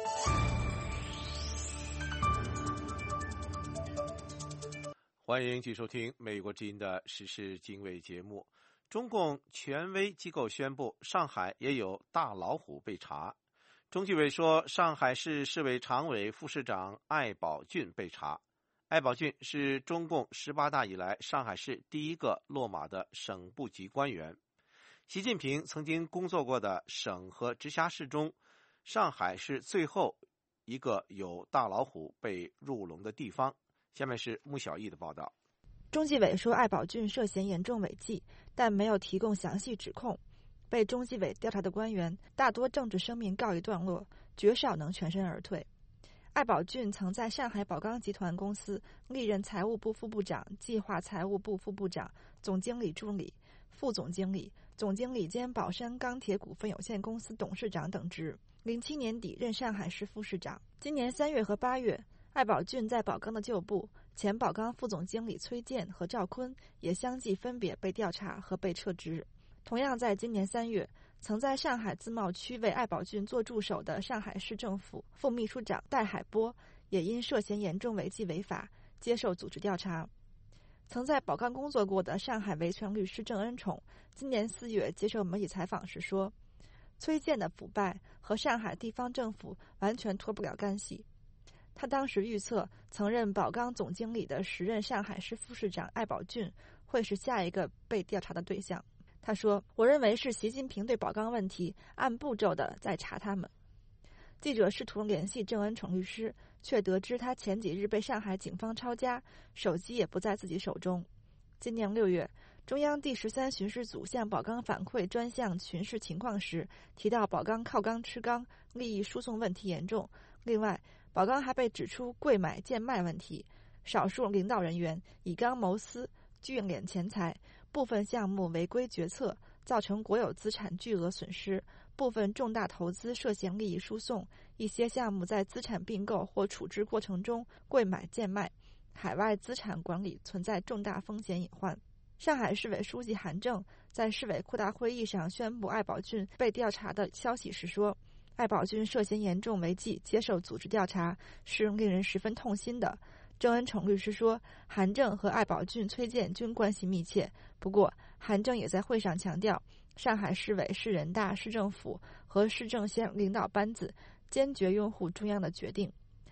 S4: 欢迎继续收听美国之音的时事经纬节目。中共权威机构宣布，上海也有大老虎被查。中纪委说，上海市市委常委副市长艾宝俊被查。艾宝俊是中共18大以来上海市第一个落马的省部级官员。习近平曾经工作过的省和直辖市中，上海是最后一个有大老虎被入笼的地方。下面是穆小艺的报道。
S2: 中纪委说，艾宝俊涉嫌严重违纪，但没有提供详细指控。被中纪委调查的官员大多政治生命告一段落，绝少能全身而退。艾宝俊曾在上海宝钢集团公司历任财务部副部长、计划财务部副部长、总经理助理、副总经理、总经理兼宝山钢铁股份有限公司董事长等职。07年底任上海市副市长。今年3月和8月，艾宝俊在宝钢的旧部，前宝钢副总经理崔健和赵坤也相继分别被调查和被撤职。同样在今年3月，曾在上海自贸区为艾宝俊做助手的上海市政府副秘书长戴海波，也因涉嫌严重违纪违法接受组织调查。曾在宝钢工作过的上海维权律师郑恩宠，今年4月接受媒体采访时说，崔健的腐败和上海地方政府完全脱不了干系。他当时预测，曾任宝钢总经理的时任上海市副市长艾宝俊会是下一个被调查的对象。他说，我认为是习近平对宝钢问题按步骤的在查他们。记者试图联系郑恩宠律师，却得知他前几日被上海警方抄家，手机也不在自己手中。今年6月，中央第13巡视组向宝钢反馈专项巡视情况时，提到宝钢靠钢吃钢，利益输送问题严重。另外，宝钢还被指出贵买贱卖问题，少数领导人员以钢谋私、聚敛钱财，部分项目违规决策，造成国有资产巨额损失，部分重大投资涉嫌利益输送，一些项目在资产并购或处置过程中贵买贱卖，海外资产管理存在重大风险隐患。上海市委书记韩正在市委扩大会议上宣布艾宝俊被调查的消息时说，艾宝俊涉嫌严重违纪，接受组织调查，是令人十分痛心的。郑恩宠律师说，韩正和艾宝俊、崔健均关系密切。不过，韩正也在会上强调，上海市委、市人大、市政府和市政县领导班子坚决拥护中央的决定。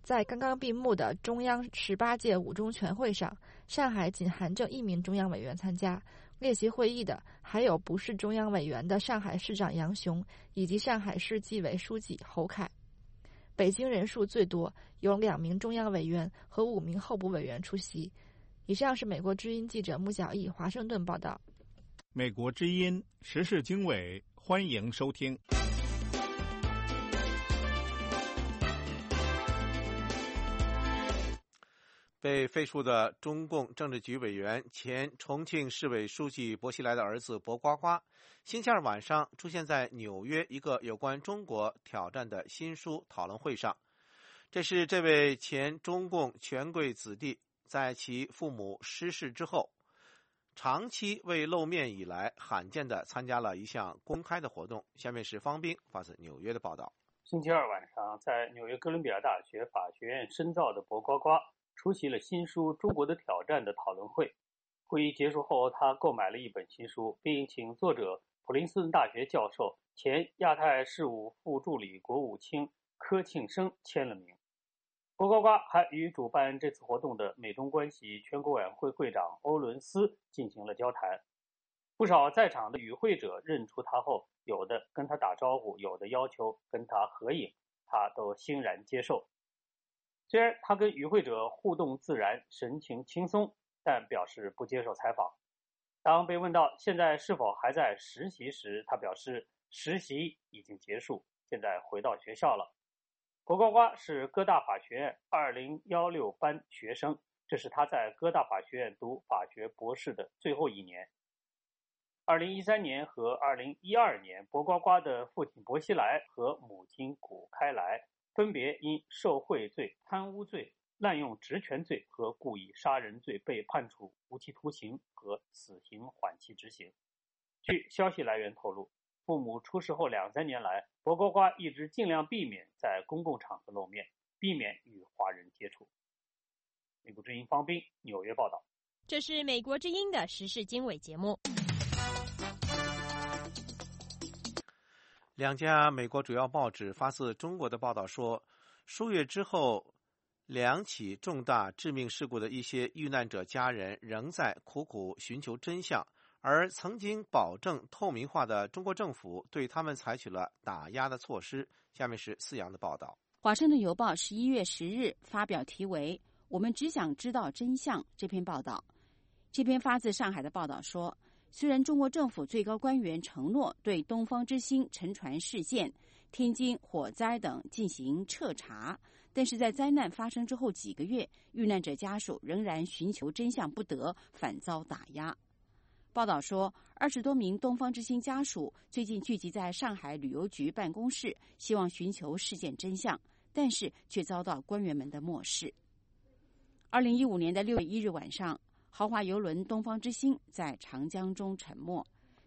S2: 在刚刚闭幕的中央18届五中全会上，上海仅韩正1名中央委员参加。列席会议的还有不是中央委员的上海市长杨雄以及上海市纪委书记侯凯。北京人数最多，有2名中央委员和5名候补委员出席。以上是美国之音记者穆小艺华盛顿报道。
S1: 美国之音时事经纬，欢迎收听。
S4: 被废黜的中共政治局委员、前重庆市委书记薄熙来的儿子薄瓜瓜，星期二晚上出现在纽约一个有关中国挑战的新书讨论会上。这是这位前中共权贵子弟在其父母失势之后，长期未露面以来，罕见地参加了一项公开的活动。下面是方斌发自纽约的报道。
S8: 星期二晚上，在纽约哥伦比亚大学法学院深造的薄瓜瓜出席了新书《中国的挑战》的讨论会。会议结束后，他购买了一本新书，并请作者普林斯顿大学教授、前亚太事务副助理国务卿柯庆生签了名。薄瓜瓜还与主办这次活动的美中关系全国委员会会长欧伦斯进行了交谈。不少在场的与会者认出他后，有的跟他打招呼，有的要求跟他合影，他都欣然接受。虽然他跟与会者互动自然，神情轻松，但表示不接受采访。当被问到现在是否还在实习时，他表示实习已经结束，现在回到学校了。薄瓜瓜是哥大法学院2016班学生，这是他在哥大法学院读法学博士的最后一年。2013年和2012年，薄瓜瓜的父亲薄熙来和母亲谷开来分别因受贿罪、贪污罪、滥用职权罪和故意杀人罪被判处无期徒刑和死刑缓期执行。据消息来源透露，父母出事后2-3年来，薄瓜瓜一直尽量避免在公共场合露面，避免与华人接触。美国之音方斌纽约报道。
S5: 这是美国之音的时事经纬节目。
S4: 2家美国主要报纸发自中国的报道说，数月之后2起重大致命事故的一些遇难者家人仍在苦苦寻求真相，而曾经保证透明化的中国政府对他们采取了打压的措施。下面是四阳的报道。
S11: 华盛顿邮报11月10日发表题为《我们只想知道真相》这篇报道。这篇发自上海的报道说，虽然中国政府最高官员承诺对东方之星沉船事件、天津火灾等进行彻查，但是在灾难发生之后几个月，遇难者家属仍然寻求真相不得，反遭打压。报道说，20多名东方之星家属最近聚集在上海旅游局办公室，希望寻求事件真相，但是却遭到官员们的漠视。2015年的6月1日晚上，豪华邮轮东方之星在长江中沉没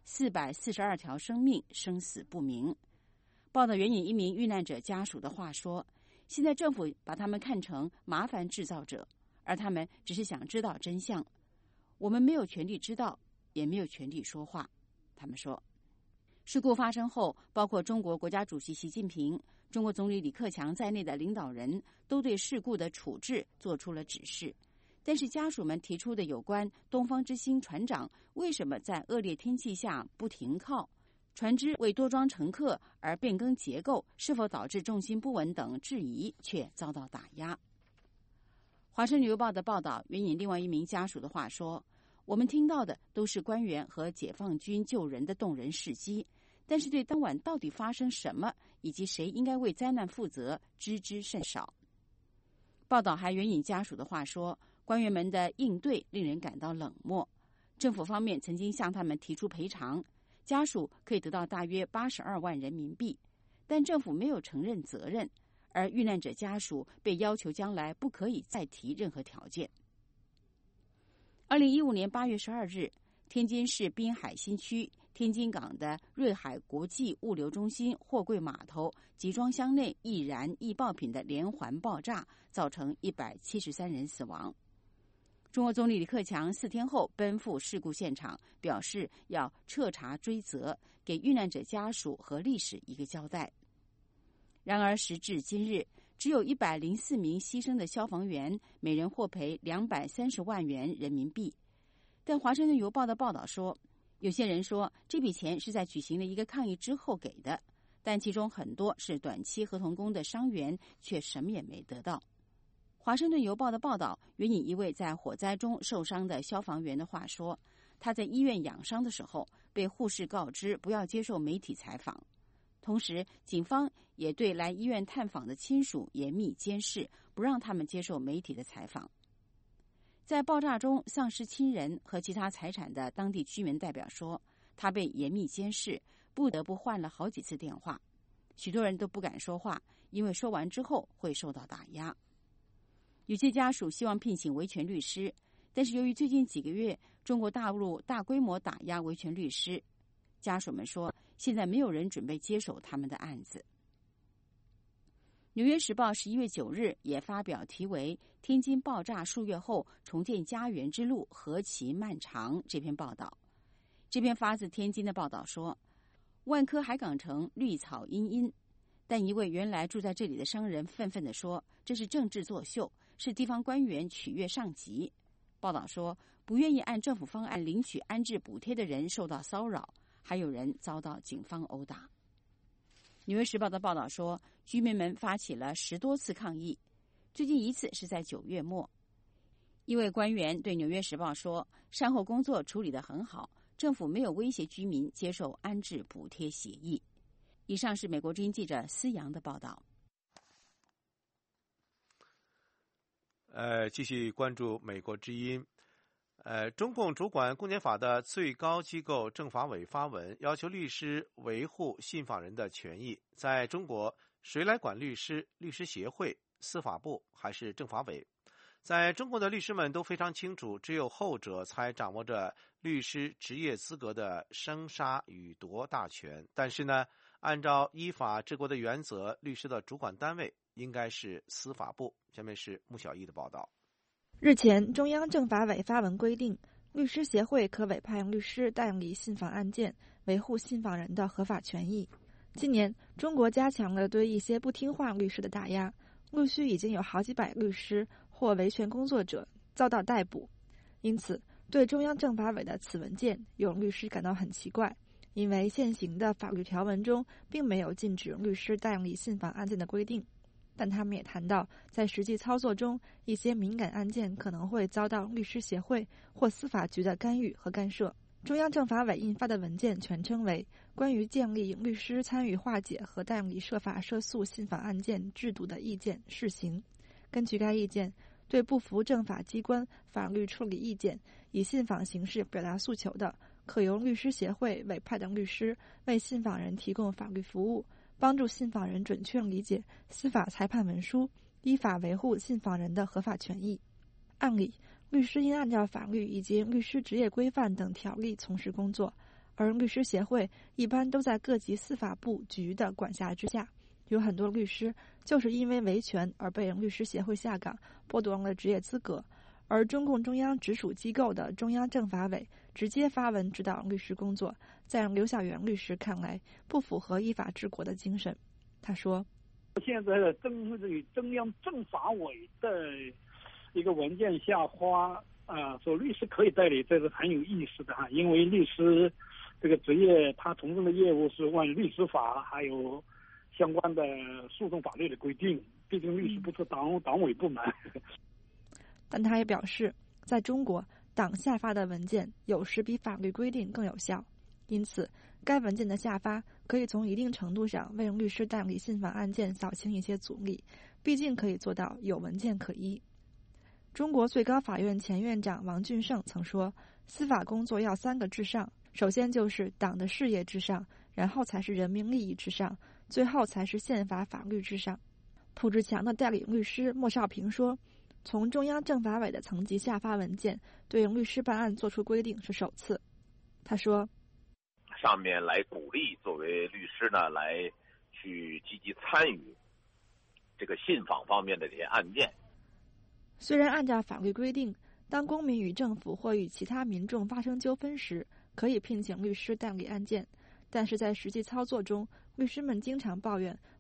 S11: ，442条生命生死不明。报道援引一名遇难者家属的话说，现在政府把他们看成麻烦制造者，而他们只是想知道真相。我们没有权利知道，也没有权利说话。他们说，事故发生后，包括中国国家主席习近平、中国总理李克强在内的领导人都对事故的处置做出了指示。但是家属们提出的有关东方之星船长为什么在恶劣天气下不停靠，船只为多装乘客而变更结构，是否导致重心不稳等质疑却遭到打压。华盛顿邮报的报道援引另外一名家属的话说，我们听到的都是官员和解放军救人的动人事迹，但是对当晚到底发生什么以及谁应该为灾难负责知之甚少。报道还援引家属的话说，官员们的应对令人感到冷漠，政府方面曾经向他们提出赔偿，家属可以得到大约82万人民币，但政府没有承认责任，而遇难者家属被要求将来不可以再提任何条件。2015年8月12日，天津市滨海新区天津港的瑞海国际物流中心货柜码头集装箱内易燃易爆品的连环爆炸，造成173人死亡。中国总理李克强4天后奔赴事故现场，表示要彻查追责，给遇难者家属和历史一个交代。然而时至今日，
S3: 只有104名牺牲的消防员每人获赔230万元人民币。但《华盛顿邮报》的报道说，有些人说这笔钱是在举行了一个抗议之后给的，但其中很多是短期合同工的伤员，却什么也没得到。《华盛顿邮报》的报道援引一位在火灾中受伤的消防员的话说，他在医院养伤的时候被护士告知不要接受媒体采访，同时警方也对来医院探访的亲属严密监视，不让他们接受媒体的采访。在爆炸中丧失亲人和其他财产的当地居民代表说，他被严密监视，不得不换了好几次电话，许多人都不敢说话，因为说完之后会受到打压。有些家属希望聘请维权律师，但是由于最近几个月中国大陆大规模打压维权律师，家属们说现在没有人准备接手他们的案子。纽约时报11月9日也发表题为《天津爆炸数月后重建家园之路何其漫长》这篇报道。这篇发自天津的报道说，万科海港城绿草茵茵，但一位原来住在这里的商人愤愤地说，这是政治作秀，是地方官员取悦上级。报道说，不愿意按政府方案领取安置补贴的人受到骚扰，还有人遭到警方殴打。纽约时报的报道说，居民们发起了10多次抗议，最近一次是在9月末。一位官员对纽约时报说，善后工作处理得很好，政府没有威胁居民接受安置补贴协议。以上是美国之音记者思阳的报道。
S4: 继续关注美国之音。中共主管公检法的最高机构政法委发文，要求律师维护信访人的权益。在中国，谁来管律师？律师协会、司法部还是政法委？在中国的律师们都非常清楚，只有后者才掌握着律师职业资格的生杀予夺大权。但是呢，按照依法治国的原则，律师的主管单位应该是司法部。下面是穆小艺的报道。
S2: 日前，中央政法委发文规定，律师协会可委派律师代理信访案件，维护信访人的合法权益。今年，中国加强了对一些不听话律师的打压，陆续已经有好几百律师或维权工作者遭到逮捕。因此，对中央政法委的此文件，有律师感到很奇怪，因为现行的法律条文中并没有禁止律师代理信访案件的规定。但他们也谈到，在实际操作中，一些敏感案件可能会遭到律师协会或司法局的干预和干涉。中央政法委印发的文件全称为《关于建立律师参与化解和代理涉法涉诉信访案件制度的意见（试行）。根据该意见，对不服政法机关法律处理意见，以信访形式表达诉求的，可由律师协会委派的律师为信访人提供法律服务，帮助信访人准确理解司法裁判文书，依法维护信访人的合法权益。按理，律师应按照法律以及律师职业规范等条例从事工作，而律师协会一般都在各级司法部局的管辖之下。有很多律师就是因为维权而被律师协会下岗，剥夺了职业资格。而中共中央直属机构的中央政法委直接发文指导律师工作，在刘晓元律师看来不符合依法治国的精神。他说，
S13: 现在的中央政法委的一个文件下发说律师可以代理，这是很有意思的因为律师这个职业他从事的业务是按律师法还有相关的诉讼法律的规定，毕竟律师不是党委部门。
S2: 但他也表示，在中国，党下发的文件有时比法律规定更有效，因此该文件的下发可以从一定程度上为律师代理信访案件扫清一些阻力，毕竟可以做到有文件可依。中国最高法院前院长王俊胜曾说，司法工作要3个至上，首先就是党的事业至上，然后才是人民利益至上，最后才是宪法法律至上。朴志强的代理律师莫少平说，从中央政法委的层级下发文件对律师办案作出规定是首次。他说，
S23: 上面来鼓励作为律师呢来去积极参与这个信访方面的这些案件。
S2: 虽然按照法律规定，当公民与政府或与其他民众发生纠纷时，可以聘请律师代理案件，但是在实际操作中，律师们经常抱怨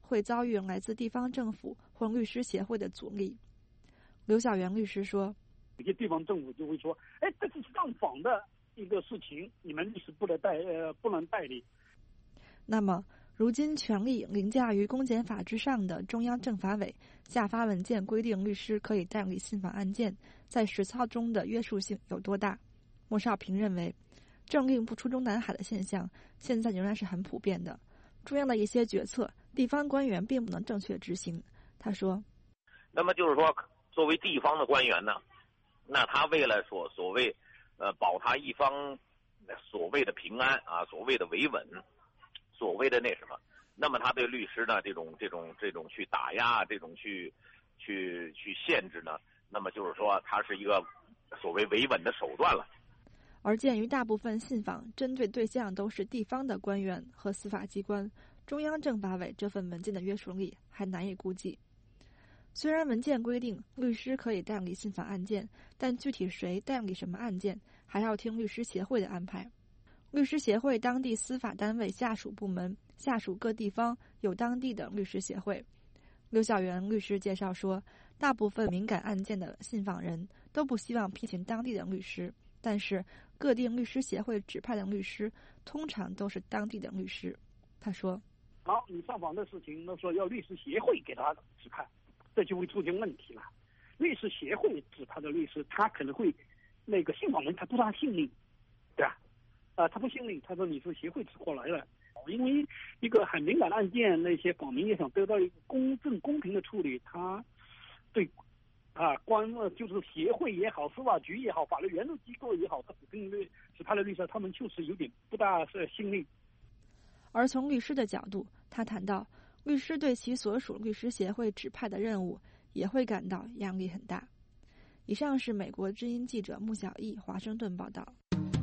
S2: 会遭遇来自地方政府或律师协会的阻力。刘晓元律师说，
S13: 有些地方政府就会说，这是上访的一个事情，你们律师不能代理。
S2: 那么如今权力凌驾于公检法之上的中央政法委下发文件规定律师可以代理信访案件，在实操中的约束性有多大？莫少平认为，政令不出中南海的现象现在仍然是很普遍的，中央的一些决策地方官员并不能正确执行。他说，
S23: 那么就是说作为地方的官员呢，那他为了所谓保他一方所谓的平安啊，所谓的维稳，所谓的那什么，那么他对律师呢这种去打压，这种去限制呢，那么就是说他是一个所谓维稳的手段了。
S2: 而鉴于大部分信访针对对象都是地方的官员和司法机关，中央政法委这份文件的约束力还难以估计。虽然文件规定律师可以代理信访案件，但具体谁代理什么案件，还要听律师协会的安排。律师协会当地司法单位下属部门下属各地方有当地的律师协会。刘晓元律师介绍说，大部分敏感案件的信访人都不希望聘请当地的律师，但是各地律师协会指派的律师通常都是当地的律师。他说，
S13: 好，你上访的事情，那说要律师协会给他指派，这就会出现问题了。律师协会指派的律师，他可能会那个信访人他不大信任，对吧？他不信任，他说你是协会指过来了。因为一个很敏感的案件，那些访民也想得到一个公正公平的处理，他对就是协会也好，司法局也好，法律援助机构也好，他指派的律师，他们就是有点不大信任。
S2: 而从律师的角度，他谈到，律师对其所属律师协会指派的任务也会感到压力很大。以上是美国之音记者穆小艺华盛顿报道。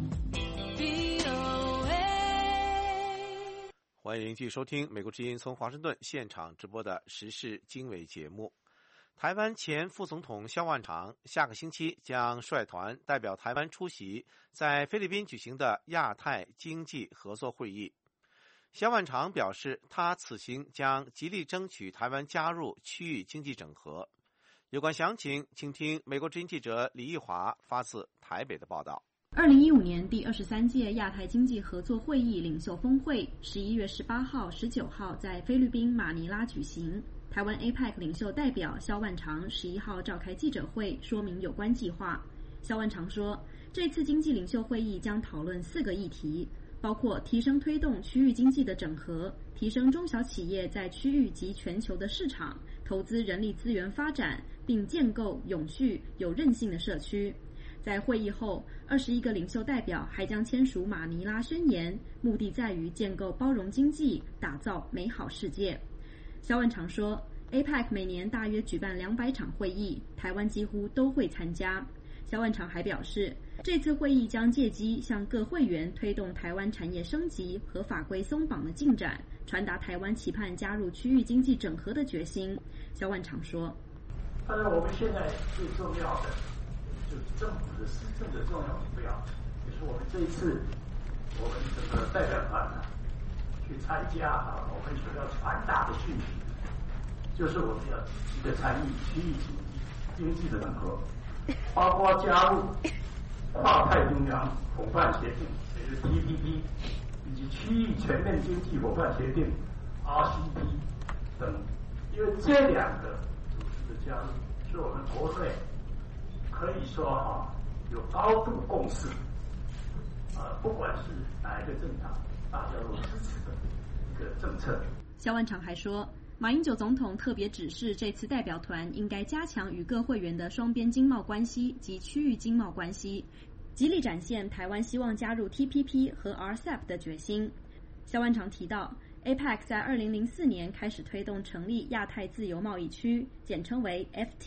S4: 欢迎继续收听美国之音从华盛顿现场直播的时事经纬节目。台湾前副总统萧万长下个星期将率团代表台湾出席在菲律宾举行的亚太经济合作会议。萧万长表示，他此行将极力争取台湾加入区域经济整合。有关详情，请听美国之音记者李义华发自台北的报道。
S7: 2015年第23届亚太经济合作会议领袖峰会11月18号、19号在菲律宾马尼拉举行。台湾 APEC 领袖代表萧万长11号召开记者会，说明有关计划。萧万长说，这次经济领袖会议将讨论4个议题，包括提升推动区域经济的整合，提升中小企业在区域及全球的市场，投资人力资源发展，并建构永续、有韧性的社区。在会议后，21个领袖代表还将签署马尼拉宣言，目的在于建构包容经济，打造美好世界。萧万长说， APEC 每年大约举办200场会议，台湾几乎都会参加。萧万长还表示，这次会议将借机向各会员推动台湾产业升级和法规松绑的进展，传达台湾期盼加入区域经济整合的决心。萧万长说，
S15: 当然我们现在最重要的就是政府的施政的重要目标，也是我们这一次我们整个代表团去参加我们所要传达的讯息，就是我们要积极的参与区域经济的整合，包括加入跨太平洋伙伴协定，也就是 TPP， 以及区域全面经济伙伴协定 RCEP 等，因为这2个组织的加入，是我们国内可以说有高度共识，不管是哪一个政党，大家都支持的一个政策。
S7: 萧万长还说，马英九总统特别指示这次代表团应该加强与各会员的双边经贸关系及区域经贸关系，极力展现台湾希望加入 TPP 和 RCEP 的决心。萧万长提到， APEC 在2004年开始推动成立亚太自由贸易区，简称为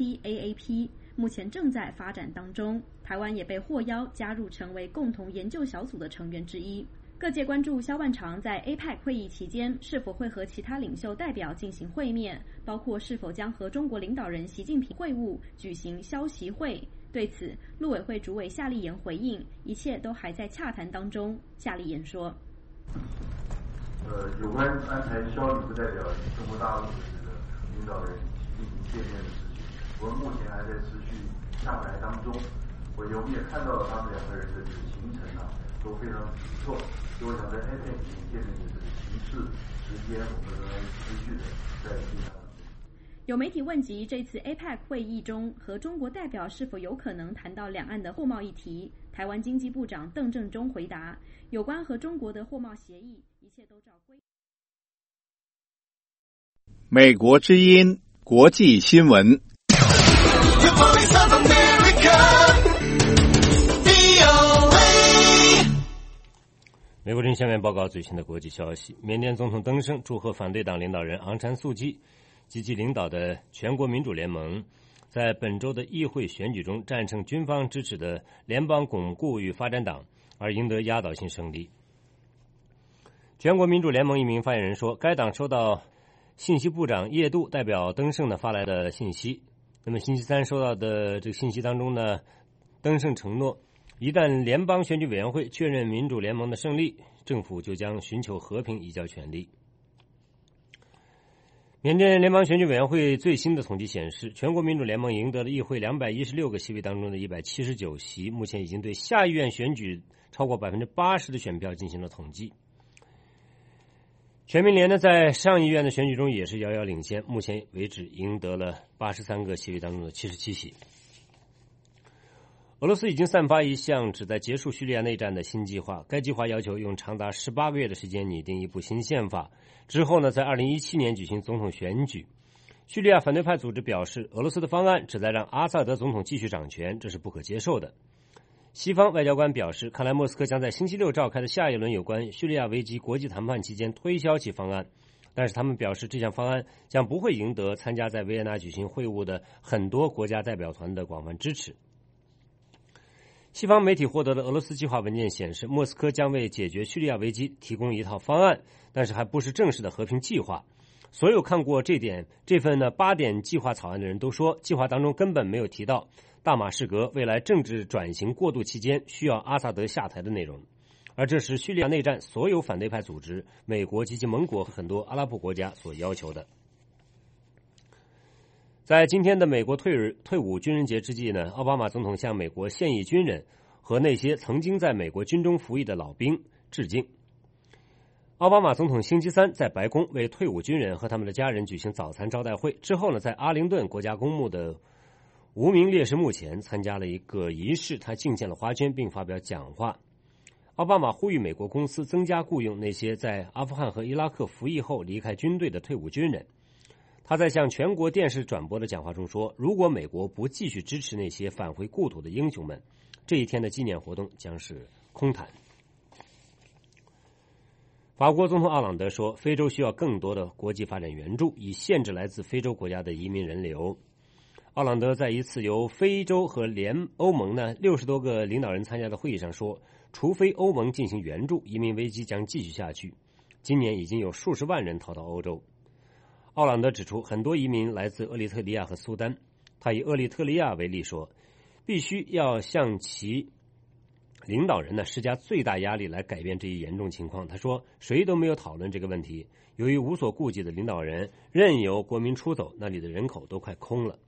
S7: FTAAP，目前正在发展当中，台湾也被获邀加入成为共同研究小组的成员之一。各界关注萧万长在 APEC 会议期间是否会和其他领袖代表进行会面，包括是否将和中国领导人习近平会晤，举行萧习会。对此，陆委会主委夏立言回应，一切都还在洽谈当中。夏立言说，
S15: 有关安排肖吕布代表与中国大陆的这个领导人进行见面的事情，我们目前还在持续洽谈当中。我们也看到了他们两个人的这个行程都非常不错，所以我想在 APEC 里面见面的这个形式、时间，我们仍然持续的在进行。
S7: 有媒体问及这次 APEC 会议中和中国代表是否有可能谈到两岸的货贸议题，台湾经济部长邓正中回答，有关和中国的货贸协议，一切都照规。
S1: 美国之音国际新闻。
S12: 美国之音下面报告最新的国际消息：缅甸总统登盛祝贺反对党领导人昂山素季及其领导的全国民主联盟在本周的议会选举中战胜军方支持的联邦巩固与发展党，而赢得压倒性胜利。全国民主联盟一名发言人说，该党收到信息部长叶杜代表登盛呢发来的信息。那么星期三收到的这个信息当中呢，登盛承诺，一旦联邦选举委员会确认民主联盟的胜利，政府就将寻求和平移交权力。缅甸联邦选举委员会最新的统计显示，全国民主联盟赢得了议会216个席位当中的179席，目前已经对下议院选举超过 80% 的选票进行了统计。全民联呢，在上议院的选举中也是遥遥领先，目前为止赢得了83个席位当中的77席。俄罗斯已经散发一项旨在结束叙利亚内战的新计划，该计划要求用长达18个月的时间拟定一部新宪法，之后呢，在2017年举行总统选举。叙利亚反对派组织表示，俄罗斯的方案旨在让阿萨德总统继续掌权，这是不可接受的。西方外交官表示，看来莫斯科将在星期六召开的下一轮有关叙利亚危机国际谈判期间推销其方案，但是他们表示这项方案将不会赢得参加在维也纳举行会晤的很多国家代表团的广泛支持。西方媒体获得的俄罗斯计划文件显示，莫斯科将为解决叙利亚危机提供一套方案，但是还不是正式的和平计划。所有看过这份8点计划草案的人都说，计划当中根本没有提到大马士革未来政治转型过渡期间需要阿萨德下台的内容，而这是叙利亚内战所有反对派组织、美国及其盟国和很多阿拉伯国家所要求的。在今天的美国退伍军人节之际呢，奥巴马总统向美国现役军人和那些曾经在美国军中服役的老兵致敬。奥巴马总统星期三在白宫为退伍军人和他们的家人举行早餐招待会，之后呢，在阿灵顿国家公墓的无名烈士墓前参加了一个仪式，他敬献了花圈并发表讲话。奥巴马呼吁美国公司增加雇佣那些在阿富汗和伊拉克服役后离开军队的退伍军人。他在向全国电视转播的讲话中说，如果美国不继续支持那些返回故土的英雄们，这一天的纪念活动将是空谈。法国总统奥朗德说，非洲需要更多的国际发展援助，以限制来自非洲国家的移民人流。奥朗德在一次由非洲和欧盟60多个领导人参加的会议上说，除非欧盟进行援助，移民危机将继续下去。今年已经有数十万人逃到欧洲。奥朗德指出，很多移民来自厄立特里亚和苏丹。他以厄立特里亚为例说，必须要向其领导人施加最大压力来改变这一严重情况。他说，谁都没有讨论这个问题，由于无所顾忌的领导人任由国民出走，那里的人口都快空了。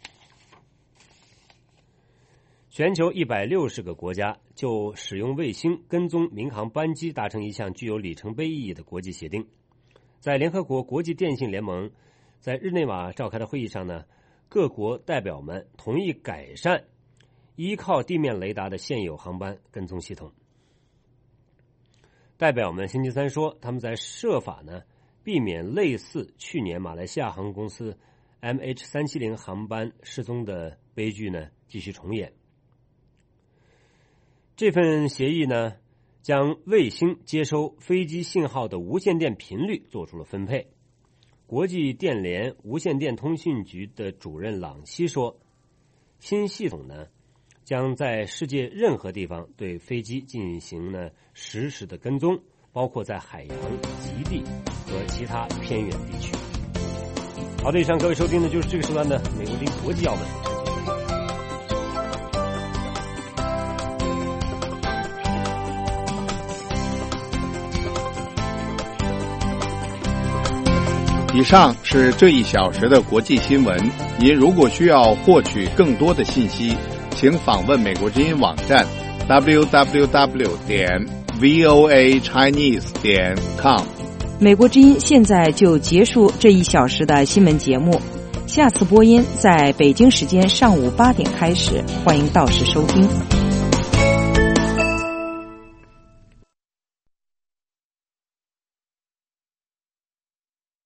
S12: 全球160个国家就使用卫星跟踪民航班机达成一项具有里程碑意义的国际协定。在联合国国际电信联盟在日内瓦召开的会议上呢，各国代表们同意改善依靠地面雷达的现有航班跟踪系统。代表们星期三说，他们在设法避免类似去年马来西亚航空公司 MH370 航班失踪的悲剧继续重演。这份协议将卫星接收飞机信号的无线电频率做出了分配。国际电联无线电通讯局的主任朗西说，新系统将在世界任何地方对飞机进行实时的跟踪，包括在海洋、极地和其他偏远地区。好的，以上各位收听的就是这个时段的美国之音国际要闻。
S1: 以上是这一小时的国际新闻。您如果需要获取更多的信息，请访问美国之音网站 www.voachinese.com。
S14: 美国之音现在就结束这一小时的新闻节目，下次播音在北京时间上午8点开始，欢迎到时收听。